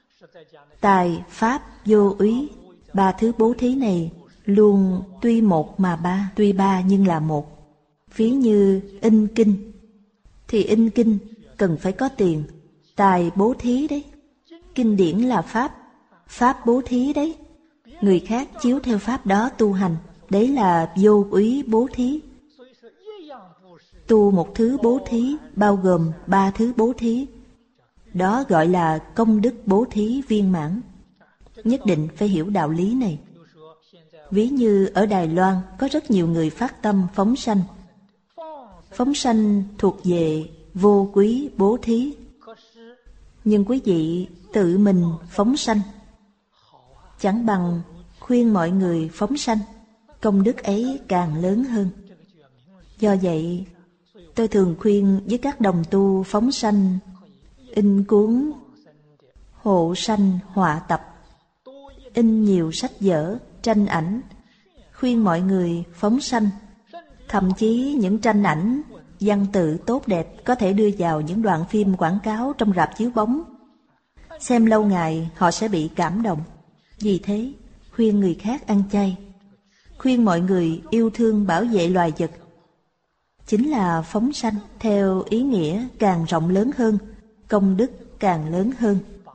Tài, pháp, vô úy, 3 thứ bố thí này luôn tuy một mà ba, tuy ba nhưng là một. Ví như in kinh, thì in kinh cần phải có tiền. Tài bố thí đấy. Kinh điển là pháp, pháp bố thí đấy. Người khác chiếu theo pháp đó tu hành, đấy là vô úy bố thí. Tu một thứ bố thí bao gồm 3 thứ bố thí, đó gọi là công đức bố thí viên mãn. Nhất định phải hiểu đạo lý này. Ví như ở Đài Loan có rất nhiều người phát tâm phóng sanh. Phóng sanh thuộc về vô quý bố thí. Nhưng quý vị tự mình phóng sanh chẳng bằng khuyên mọi người phóng sanh, công đức ấy càng lớn hơn. Do vậy, tôi thường khuyên với các đồng tu phóng sanh in cuốn hộ sanh họa tập, in nhiều sách vở, tranh ảnh, khuyên mọi người phóng sanh. Thậm chí những tranh ảnh, văn tự tốt đẹp có thể đưa vào những đoạn phim quảng cáo trong rạp chiếu bóng. Xem lâu ngày họ sẽ bị cảm động. Vì thế, khuyên người khác ăn chay, khuyên mọi người yêu thương bảo vệ loài vật, chính là phóng sanh theo ý nghĩa càng rộng lớn hơn, công đức càng lớn hơn.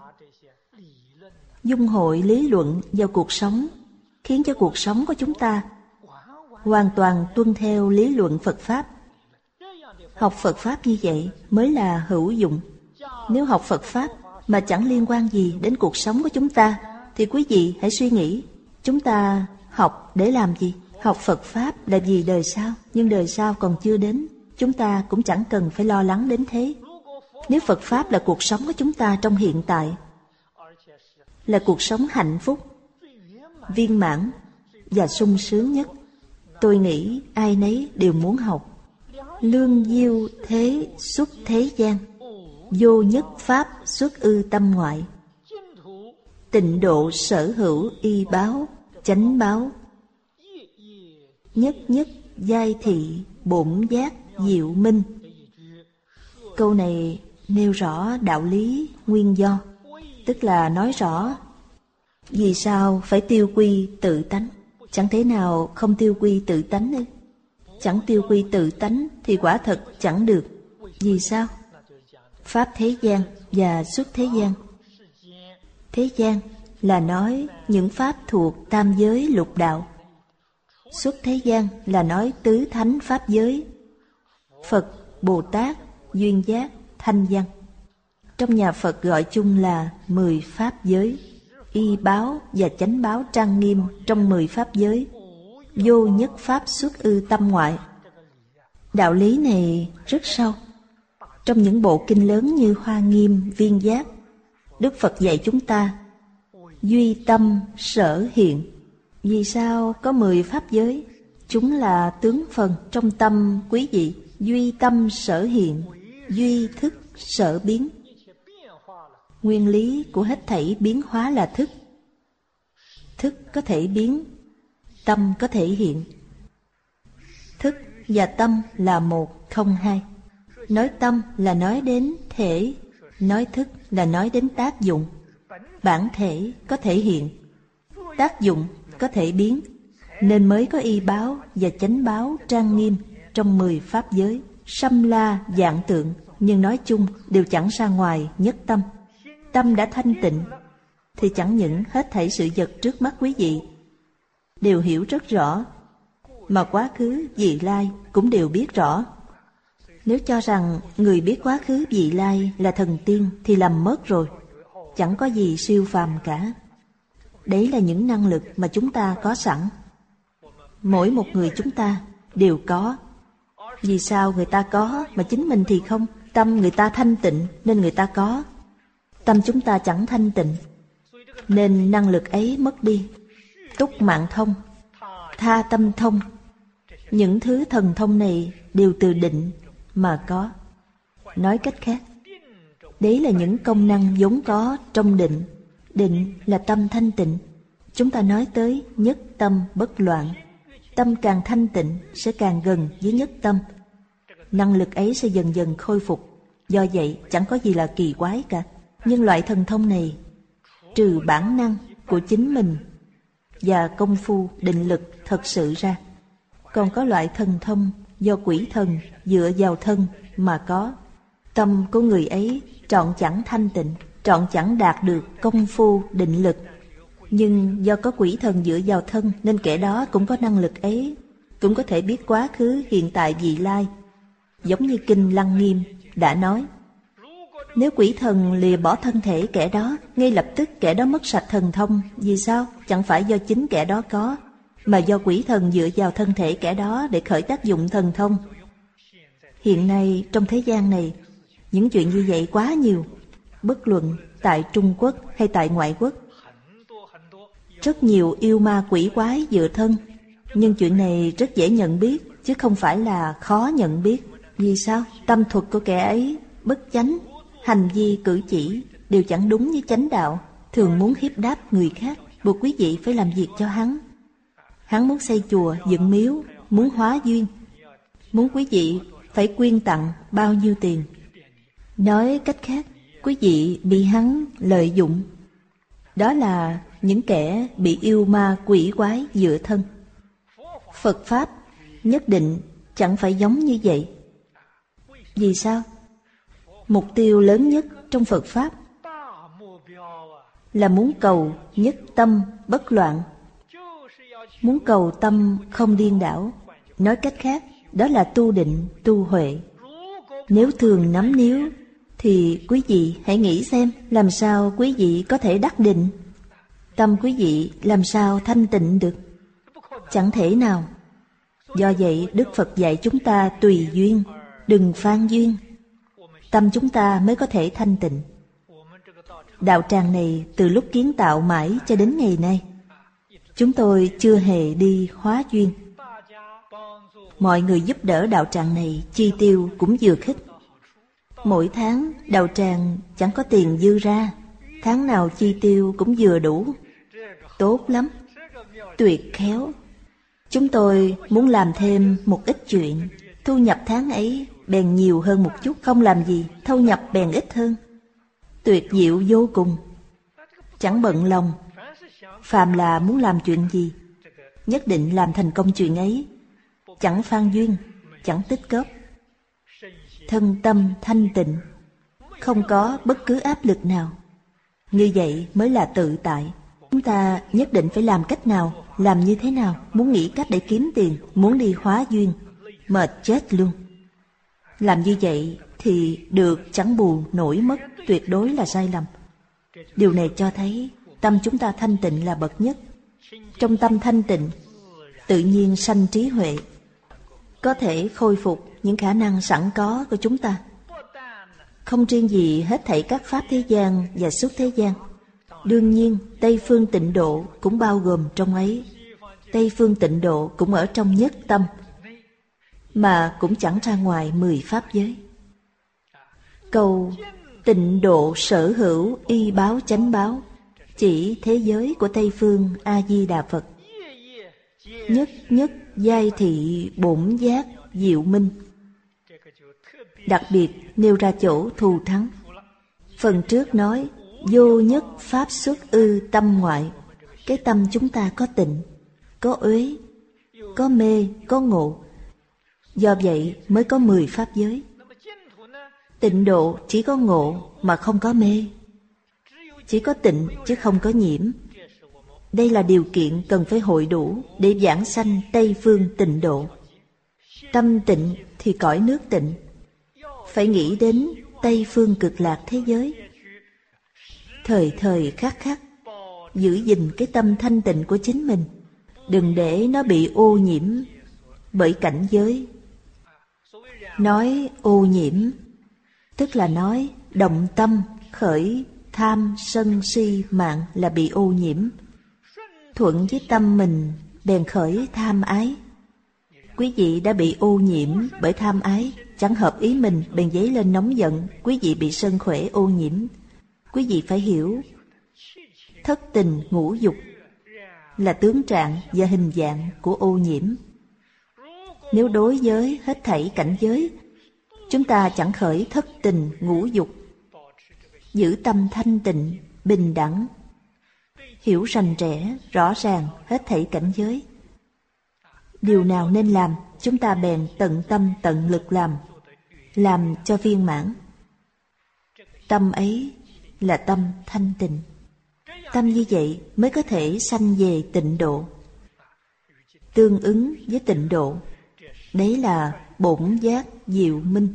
Dung hội lý luận vào cuộc sống, khiến cho cuộc sống của chúng ta hoàn toàn tuân theo lý luận Phật Pháp. Học Phật Pháp như vậy mới là hữu dụng. Nếu học Phật Pháp mà chẳng liên quan gì đến cuộc sống của chúng ta, thì quý vị hãy suy nghĩ, chúng ta học để làm gì? Học Phật Pháp là vì đời sau, nhưng đời sau còn chưa đến, chúng ta cũng chẳng cần phải lo lắng đến thế. Nếu Phật Pháp là cuộc sống của chúng ta trong hiện tại, là cuộc sống hạnh phúc, viên mãn và sung sướng nhất, tôi nghĩ ai nấy đều muốn học. Lương diêu thế xuất thế gian, vô nhất pháp xuất ư tâm ngoại. tịnh độ sở hữu y báo, chánh báo. Nhất nhất giai thị, bổn giác, diệu minh. Câu này nêu rõ đạo lý, nguyên do, tức là nói rõ vì sao phải tiêu quy tự tánh. Chẳng thể nào không tiêu quy tự tánh ấy. Chẳng tiêu quy tự tánh thì quả thật chẳng được. Vì sao? Pháp thế gian và xuất thế gian. Thế gian là nói những pháp thuộc tam giới lục đạo. Xuất thế gian là nói tứ thánh pháp giới: Phật, Bồ Tát, Duyên Giác, Thanh Văn. Trong nhà Phật gọi chung là 10 pháp giới. Y báo và chánh báo trang nghiêm trong 10 pháp giới. Vô nhất pháp xuất ư tâm ngoại. Đạo lý này rất sâu. Trong những bộ kinh lớn như Hoa Nghiêm, Viên Giác, Đức Phật dạy chúng ta duy tâm sở hiện. Vì sao có 10 pháp giới? Chúng là tướng phần trong tâm quý vị. Duy tâm sở hiện, duy thức sở biến. Nguyên lý của hết thảy biến hóa là thức. Thức có thể biến, tâm có thể hiện. Thức và tâm là một, không hai. Nói tâm là nói đến thể, nói thức là nói đến tác dụng. Bản thể có thể hiện, tác dụng có thể biến, nên mới có y báo và chánh báo trang nghiêm trong 10 pháp giới. Sâm la vạn tượng, nhưng nói chung đều chẳng ra ngoài nhất tâm. Tâm đã thanh tịnh thì chẳng những hết thảy sự vật trước mắt quý vị đều hiểu rất rõ, mà quá khứ vị lai cũng đều biết rõ. Nếu cho rằng người biết quá khứ vị lai là thần tiên thì lầm mất rồi. Chẳng có gì siêu phàm cả. Đấy là những năng lực mà chúng ta có sẵn. Mỗi một người chúng ta đều có. Vì sao người ta có mà chính mình thì không? Tâm người ta thanh tịnh nên người ta có. Tâm chúng ta chẳng thanh tịnh nên năng lực ấy mất đi. Túc mạng thông, tha tâm thông. Những thứ thần thông này đều từ định mà có. Nói cách khác, đấy là những công năng vốn có trong định. Định là tâm thanh tịnh. Chúng ta nói tới nhất tâm bất loạn. Tâm càng thanh tịnh sẽ càng gần với nhất tâm. Năng lực ấy sẽ dần dần khôi phục. Do vậy chẳng có gì là kỳ quái cả. Nhưng loại thần thông này trừ bản năng của chính mình và công phu định lực thật sự ra, còn có loại thần thông do quỷ thần dựa vào thân mà có. Tâm của người ấy trọn chẳng thanh tịnh, trọn chẳng đạt được công phu định lực. Nhưng do có quỷ thần dựa vào thân nên kẻ đó cũng có năng lực ấy, cũng có thể biết quá khứ, hiện tại, vị lai. Giống như Kinh Lăng Nghiêm đã nói, nếu quỷ thần lìa bỏ thân thể kẻ đó, ngay lập tức kẻ đó mất sạch thần thông. Vì sao? Chẳng phải do chính kẻ đó có, mà do quỷ thần dựa vào thân thể kẻ đó để khởi tác dụng thần thông. Hiện nay trong thế gian này, những chuyện như vậy quá nhiều. Bất luận tại Trung Quốc hay tại ngoại quốc, rất nhiều yêu ma quỷ quái dựa thân. Nhưng chuyện này rất dễ nhận biết, chứ không phải là khó nhận biết. Vì sao? Tâm thuật của kẻ ấy bất chánh, hành vi cử chỉ đều chẳng đúng với chánh đạo. Thường muốn hiếp đáp người khác, buộc quý vị phải làm việc cho hắn. Hắn muốn xây chùa, dựng miếu, muốn hóa duyên, muốn quý vị phải quyên tặng bao nhiêu tiền. Nói cách khác, quý vị bị hắn lợi dụng. Đó là những kẻ bị yêu ma quỷ quái dựa thân. Phật Pháp nhất định chẳng phải giống như vậy. Vì sao? Mục tiêu lớn nhất trong Phật Pháp là muốn cầu nhất tâm bất loạn, muốn cầu tâm không điên đảo. Nói cách khác, đó là tu định, tu huệ. Nếu thường nắm níu thì quý vị hãy nghĩ xem, làm sao quý vị có thể đắc định? Tâm quý vị làm sao thanh tịnh được? Chẳng thể nào. Do vậy Đức Phật dạy chúng ta tùy duyên, đừng phan duyên. Tâm chúng ta mới có thể thanh tịnh. Đạo tràng này từ lúc kiến tạo mãi cho đến ngày nay, chúng tôi chưa hề đi hóa duyên. Mọi người giúp đỡ đạo tràng này chi tiêu cũng vừa khích. Mỗi tháng đạo tràng chẳng có tiền dư ra, tháng nào chi tiêu cũng vừa đủ. Tốt lắm, tuyệt khéo. Chúng tôi muốn làm thêm một ít chuyện. Thu nhập tháng ấy bèn nhiều hơn một chút. Không làm gì, thu nhập bèn ít hơn. Tuyệt diệu vô cùng. Chẳng bận lòng. Phàm là muốn làm chuyện gì, nhất định làm thành công chuyện ấy. Chẳng phan duyên, chẳng tích góp. Thân tâm thanh tịnh, không có bất cứ áp lực nào. Như vậy mới là tự tại. Chúng ta nhất định phải làm cách nào, làm như thế nào. Muốn nghĩ cách để kiếm tiền, muốn đi hóa duyên, mệt chết luôn. Làm như vậy thì được chẳng bù nổi mất, tuyệt đối là sai lầm. Điều này cho thấy tâm chúng ta thanh tịnh là bậc nhất. Trong tâm thanh tịnh, tự nhiên sanh trí huệ, có thể khôi phục những khả năng sẵn có của chúng ta. Không riêng gì hết thảy các pháp thế gian và xuất thế gian. Đương nhiên, Tây Phương Tịnh Độ cũng bao gồm trong ấy. Tây Phương Tịnh Độ cũng ở trong nhất tâm, mà cũng chẳng ra ngoài 10 pháp giới. Câu tịnh độ sở hữu y báo chánh báo chỉ thế giới của Tây Phương A-di-đà Phật. Nhất nhất giai thị bổn giác diệu minh. Đặc biệt nêu ra chỗ thù thắng. Phần trước nói vô nhất pháp xuất ư tâm ngoại. Cái tâm chúng ta có tịnh, có uế, có mê, có ngộ. Do vậy mới có 10 pháp giới. Tịnh độ chỉ có ngộ mà không có mê, chỉ có tịnh chứ không có nhiễm. Đây là điều kiện cần phải hội đủ để giảng sanh Tây Phương Tịnh Độ. Tâm tịnh thì cõi nước tịnh. Phải nghĩ đến Tây Phương Cực Lạc thế giới. Thời thời khắc khắc giữ gìn cái tâm thanh tịnh của chính mình, đừng để nó bị ô nhiễm bởi cảnh giới. Nói ô nhiễm tức là nói động tâm khởi tham sân si mạng là bị ô nhiễm. Thuận với tâm mình bèn khởi tham ái. Quý vị đã bị ô nhiễm bởi tham ái, chẳng hợp ý mình bèn dấy lên nóng giận. Quý vị bị sân khỏe ô nhiễm. Quý vị phải hiểu, thất tình ngũ dục là tướng trạng và hình dạng của ô nhiễm. Nếu đối với hết thảy cảnh giới, chúng ta chẳng khởi thất tình ngũ dục, giữ tâm thanh tịnh, bình đẳng, hiểu rành rẽ, rõ ràng hết thảy cảnh giới. Điều nào nên làm, chúng ta bèn tận tâm tận lực làm cho viên mãn. Tâm ấy là tâm thanh tịnh. Tâm như vậy mới có thể sanh về tịnh độ. Tương ứng với tịnh độ, đấy là bổn giác diệu minh.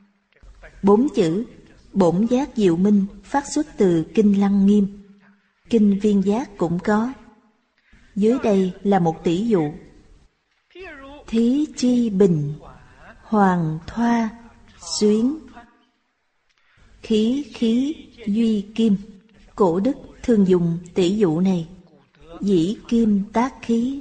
4 chữ bổn giác diệu minh phát xuất từ Kinh Lăng Nghiêm. Kinh Viên Giác cũng có. Dưới đây là một tỷ dụ. Thí chi bình, hoàng thoa, xuyến. Khí khí duy kim. Cổ đức thường dùng tỷ dụ này. Dĩ kim tác khí,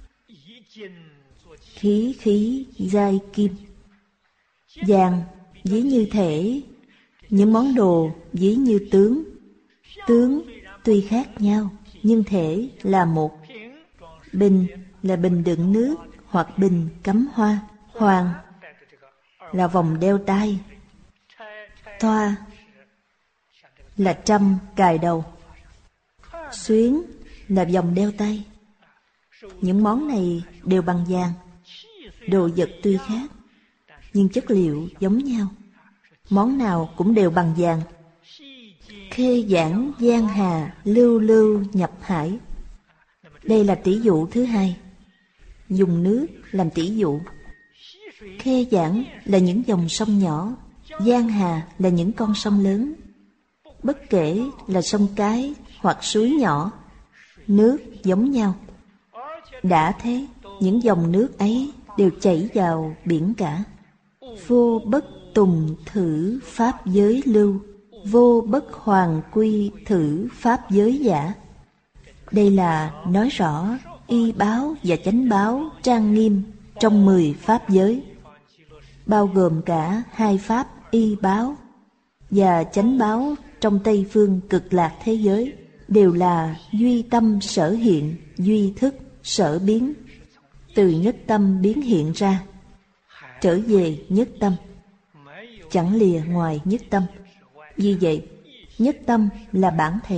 khí khí giai kim. Vàng ví như thể, những món đồ ví như tướng. Tướng tuy khác nhau nhưng thể là một. Bình là bình đựng nước hoặc bình cắm hoa. Hoàng là vòng đeo tay. Thoa là trâm cài đầu. Xuyến là vòng đeo tay. Những món này đều bằng vàng. Đồ vật tuy khác nhưng chất liệu giống nhau. Món nào cũng đều bằng vàng. Khê giảng giang hà, lưu lưu nhập hải. Đây là tỷ dụ thứ hai. Dùng nước làm tỷ dụ. Khê giảng là những dòng sông nhỏ, giang hà là những con sông lớn. Bất kể là sông cái hoặc suối nhỏ, nước giống nhau. Đã thế, những dòng nước ấy đều chảy vào biển cả. Vô bất tùng thử pháp giới lưu, vô bất hoàng quy thử pháp giới giả. Đây là nói rõ y báo và chánh báo trang nghiêm trong 10 pháp giới, bao gồm cả 2 pháp y báo và chánh báo trong Tây phương Cực Lạc thế giới đều là duy tâm sở hiện, duy thức sở biến, từ nhất tâm biến hiện ra, trở về nhất tâm, chẳng lìa ngoài nhất tâm. Vì vậy, nhất tâm là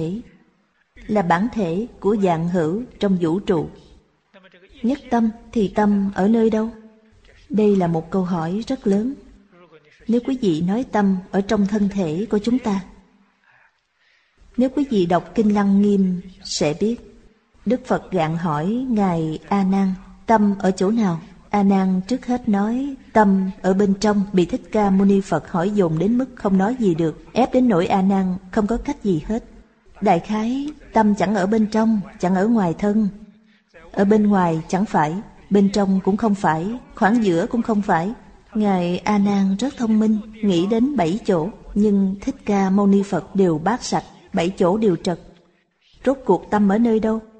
bản thể của vạn hữu trong vũ trụ. Nhất tâm thì tâm ở nơi đâu? Đây là một câu hỏi rất lớn. Nếu quý vị nói tâm ở trong thân thể của chúng ta, nếu quý vị đọc Kinh Lăng Nghiêm sẽ biết. Đức Phật gạn hỏi Ngài A Nan, tâm ở chỗ nào? A Nan trước hết nói tâm ở bên trong. Bị Thích Ca Mâu Ni Phật hỏi dồn đến mức không nói gì được, ép đến nỗi A Nan không có cách gì hết. Đại khái tâm chẳng ở bên trong, chẳng ở ngoài thân. Ở bên ngoài chẳng phải, bên trong cũng không phải, khoảng giữa cũng không phải. Ngài A Nan rất thông minh, nghĩ đến 7 chỗ, nhưng Thích Ca Mâu Ni Phật đều bát sạch, 7 chỗ đều trật. Rốt cuộc tâm ở nơi đâu?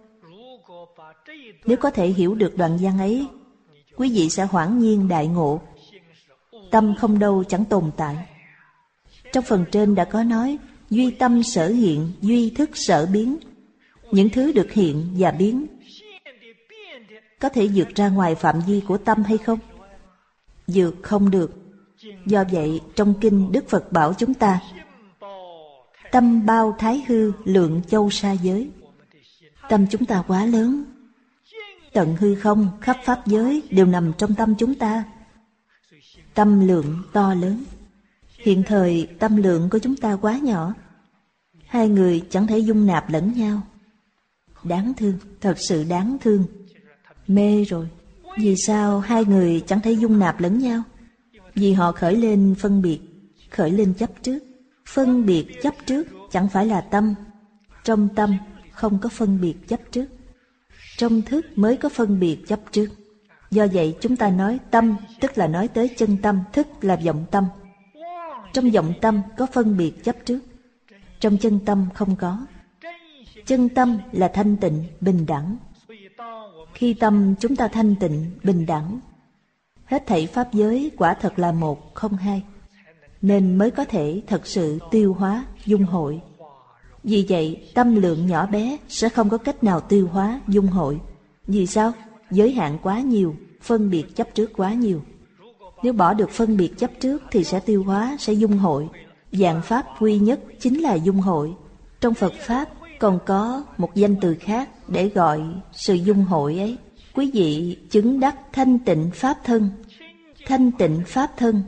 Nếu có thể hiểu được đoạn văn ấy, quý vị sẽ hoảng nhiên đại ngộ. Tâm không đâu chẳng tồn tại. Trong phần trên đã có nói, duy tâm sở hiện, duy thức sở biến. Những thứ được hiện và biến có thể vượt ra ngoài phạm vi của tâm hay không? Vượt không được. Do vậy, trong kinh Đức Phật bảo chúng ta, tâm bao thái hư lượng châu sa giới. Tâm chúng ta quá lớn. Tận hư không, khắp pháp giới đều nằm trong tâm chúng ta. Tâm lượng to lớn. Hiện thời tâm lượng của chúng ta quá nhỏ. Hai người chẳng thể dung nạp lẫn nhau. Đáng thương, thật sự đáng thương. Mê rồi. Vì sao hai người chẳng thể dung nạp lẫn nhau? Vì họ khởi lên phân biệt, khởi lên chấp trước. Phân biệt chấp trước chẳng phải là tâm. Trong tâm không có phân biệt chấp trước. Trong thức mới có phân biệt chấp trước. Do vậy chúng ta nói tâm tức là nói tới chân tâm, thức là vọng tâm. Trong vọng tâm có phân biệt chấp trước. Trong chân tâm không có. Chân tâm là thanh tịnh, bình đẳng. Khi tâm chúng ta thanh tịnh, bình đẳng, hết thảy pháp giới quả thật là một, không hai, nên mới có thể thật sự tiêu hóa, dung hội. Vì vậy, tâm lượng nhỏ bé sẽ không có cách nào tiêu hóa, dung hội. Vì sao? Giới hạn quá nhiều, phân biệt chấp trước quá nhiều. Nếu bỏ được phân biệt chấp trước thì sẽ tiêu hóa, sẽ dung hội. Vạn pháp quy nhất chính là dung hội. Trong Phật Pháp còn có một danh từ khác để gọi sự dung hội ấy. Quý vị chứng đắc thanh tịnh Pháp thân. Thanh tịnh Pháp thân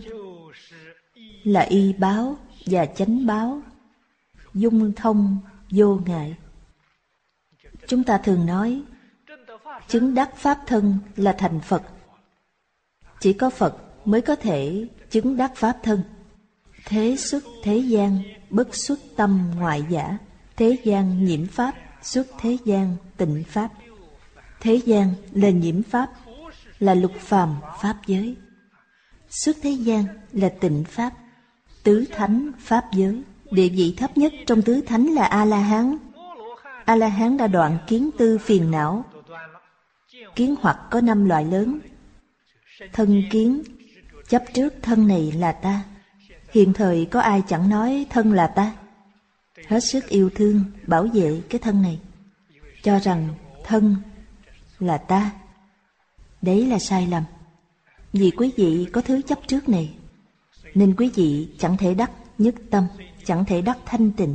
là y báo và chánh báo, dung thông vô ngại. Chúng ta thường nói chứng đắc Pháp thân là thành Phật. Chỉ có Phật mới có thể chứng đắc Pháp thân. Thế xuất thế gian, bất xuất tâm ngoại giả. Thế gian nhiễm Pháp, xuất thế gian tịnh Pháp. Thế gian là nhiễm Pháp, là lục phàm Pháp giới. Xuất thế gian là tịnh Pháp, tứ thánh Pháp giới. Địa vị thấp nhất trong tứ thánh là A-la-hán. A-la-hán đã đoạn kiến tư phiền não. Kiến hoặc có 5 loại lớn. Thân kiến, chấp trước thân này là ta. Hiện thời có ai chẳng nói thân là ta. Hết sức yêu thương, bảo vệ cái thân này, cho rằng thân là ta. Đấy là sai lầm. Vì quý vị có thứ chấp trước này, nên quý vị chẳng thể đắc nhất tâm, chẳng thể đắc thanh tịnh,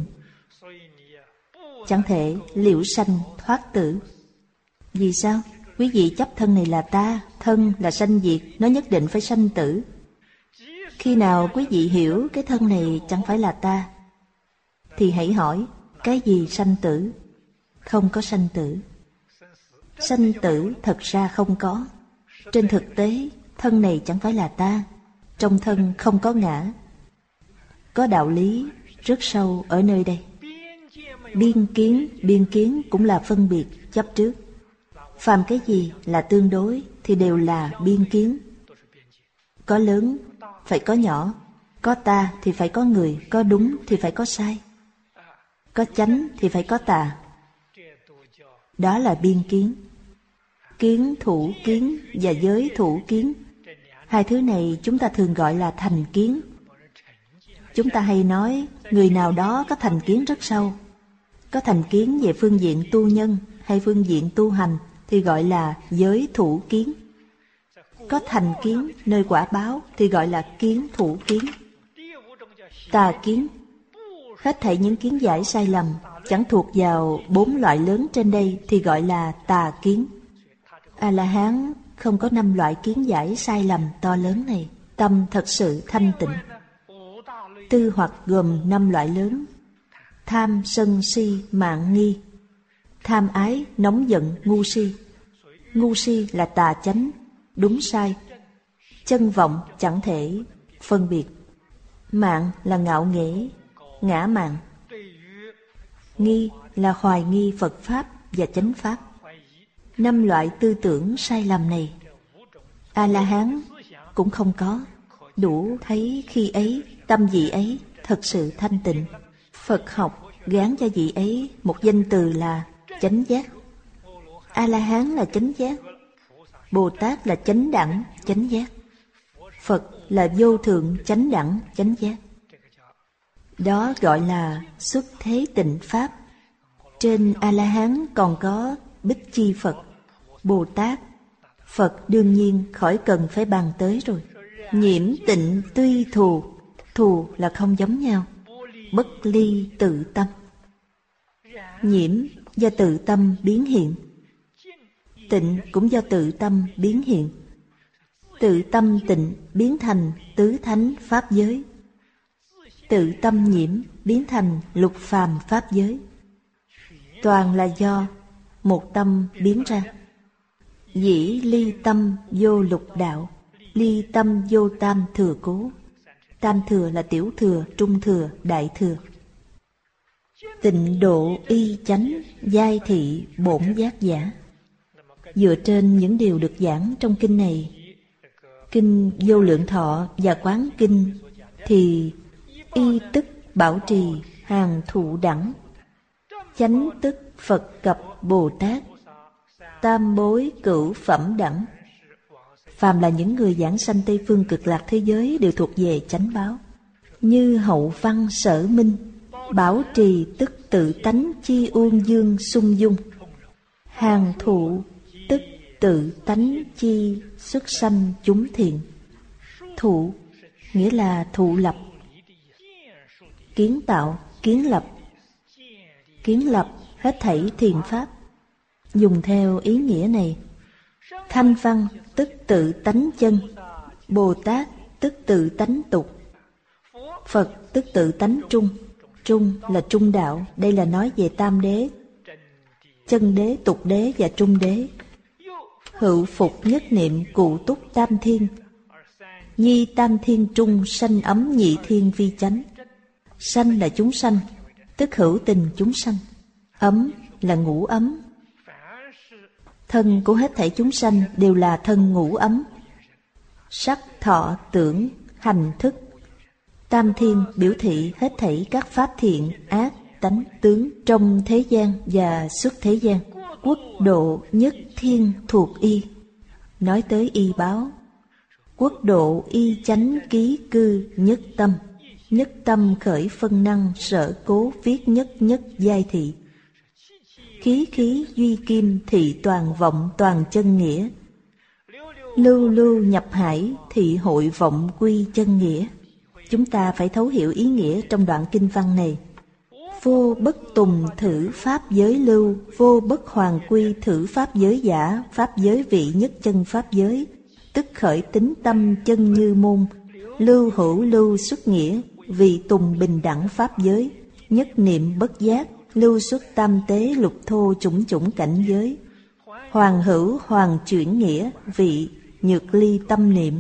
chẳng thể liễu sanh thoát tử. Vì sao? Quý vị chấp thân này là ta, thân là sanh diệt, nó nhất định phải sanh tử. Khi nào quý vị hiểu cái thân này chẳng phải là ta, thì hãy hỏi, cái gì sanh tử? Không có sanh tử. Sanh tử thật ra không có. Trên thực tế, thân này chẳng phải là ta. Trong thân không có ngã. Có đạo lý rất sâu ở nơi đây. Biên kiến cũng là phân biệt, chấp trước. Phàm cái gì là tương đối thì đều là biên kiến. Có lớn phải có nhỏ, có ta thì phải có người, có đúng thì phải có sai, có chánh thì phải có tà. Đó là biên kiến. Kiến thủ kiến và giới thủ kiến, hai thứ này chúng ta thường gọi là thành kiến. Chúng ta hay nói người nào đó có thành kiến rất sâu, có thành kiến về phương diện tu nhân hay phương diện tu hành thì gọi là giới thủ kiến. Có thành kiến nơi quả báo thì gọi là kiến thủ kiến. Tà kiến, hết thảy những kiến giải sai lầm chẳng thuộc vào 4 loại lớn trên đây thì gọi là tà kiến. A-la-hán không có 5 loại kiến giải sai lầm to lớn này, tâm thật sự thanh tịnh. Tư hoặc gồm 5 loại lớn: tham, sân, si, mạn, nghi. Tham ái, nóng giận, ngu si. Ngu si là tà chánh, đúng sai. Chân vọng chẳng thể phân biệt. Mạn là ngạo nghễ, ngã mạn. Nghi là hoài nghi Phật Pháp và chánh Pháp. 5 loại tư tưởng sai lầm này, A-la-hán cũng không có, đủ thấy khi ấy tâm vị ấy thật sự thanh tịnh. Phật học gán cho vị ấy một danh từ là chánh giác. A-la-hán là chánh giác, Bồ Tát là chánh đẳng chánh giác, Phật là vô thượng chánh đẳng chánh giác. Đó gọi là xuất thế tịnh Pháp. Trên A-la-hán còn có Bích Chi Phật, Bồ Tát, Phật đương nhiên khỏi cần phải bàn tới rồi. Nhiễm tịnh tuy thù, thù là không giống nhau. Bất ly tự tâm. Nhiễm do tự tâm biến hiện, tịnh cũng do tự tâm biến hiện. Tự tâm tịnh biến thành tứ thánh pháp giới, tự tâm nhiễm biến thành lục phàm pháp giới. Toàn là do một tâm biến ra. Dĩ ly tâm vô lục đạo, ly tâm vô tam thừa cố. Tam thừa là tiểu thừa, trung thừa, đại thừa. Tịnh độ y chánh, giai thị bổn giác giả. Dựa trên những điều được giảng trong kinh này, kinh Vô Lượng Thọ và Quán Kinh, thì y tức bảo trì hàng thụ đẳng, chánh tức Phật cập Bồ Tát, tam bối cửu phẩm đẳng. Phàm là những người giảng sanh Tây Phương Cực Lạc thế giới đều thuộc về chánh báo. Như hậu văn Sở Minh, bảo trì tức tự tánh chi uông dương sung dung. Hàng thụ tức tự tánh chi xuất sanh chúng thiện. Thụ nghĩa là thụ lập, kiến tạo, kiến lập. Kiến lập hết thảy thiện pháp. Dùng theo ý nghĩa này, thanh văn tức tự tánh chân, Bồ Tát tức tự tánh tục, Phật tức tự tánh trung. Trung là trung đạo, đây là nói về tam đế, chân đế, tục đế và trung đế. Hữu phục nhất niệm cụ túc tam thiên, nhi tam thiên trung sanh ấm nhị thiên vi chánh. Sanh là chúng sanh, tức hữu tình chúng sanh. Ấm là ngũ ấm. Thân của hết thảy chúng sanh đều là thân ngũ ấm. Sắc, thọ, tưởng, hành, thức. Tam thiên biểu thị hết thảy các pháp thiện, ác, tánh, tướng trong thế gian và xuất thế gian. Quốc độ nhất thiên thuộc y. Nói tới y báo. Quốc độ y chánh ký cư nhất tâm. Nhất tâm khởi phân năng sở cố viết nhất nhất giai thị. Khí khí duy kim thị toàn vọng toàn chân nghĩa. Lưu lưu nhập hải thị hội vọng quy chân nghĩa. Chúng ta phải thấu hiểu ý nghĩa trong đoạn kinh văn này. Vô bất tùng thử pháp giới lưu, vô bất hoàng quy thử pháp giới giả, pháp giới vị nhất chân pháp giới, tức khởi tính tâm chân như môn. Lưu hữu lưu xuất nghĩa, vì tùng bình đẳng pháp giới, nhất niệm bất giác, lưu xuất tam tế lục thô chủng chủng cảnh giới. Hoàng hữu hoàng chuyển nghĩa, vị nhược ly tâm niệm.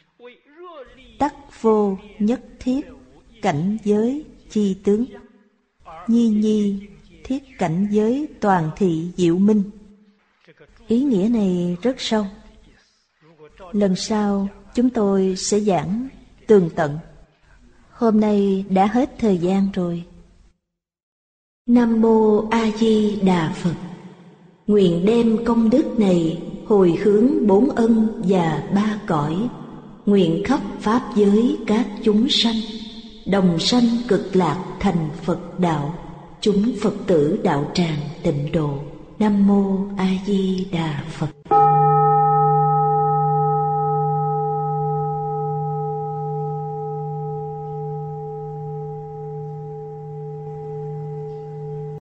Tắc vô nhất thiết, cảnh giới chi tướng. Nhi nhi thiết cảnh giới toàn thị diệu minh. Ý nghĩa này rất sâu. Lần sau chúng tôi sẽ giảng tường tận. Hôm nay đã hết thời gian rồi. Nam Mô A Di Đà Phật. Nguyện đem công đức này hồi hướng 4 ân và 3 cõi. Nguyện khắp pháp giới các chúng sanh đồng sanh cực lạc thành Phật đạo, chúng Phật tử đạo tràng tịnh độ. Nam mô A Di Đà Phật.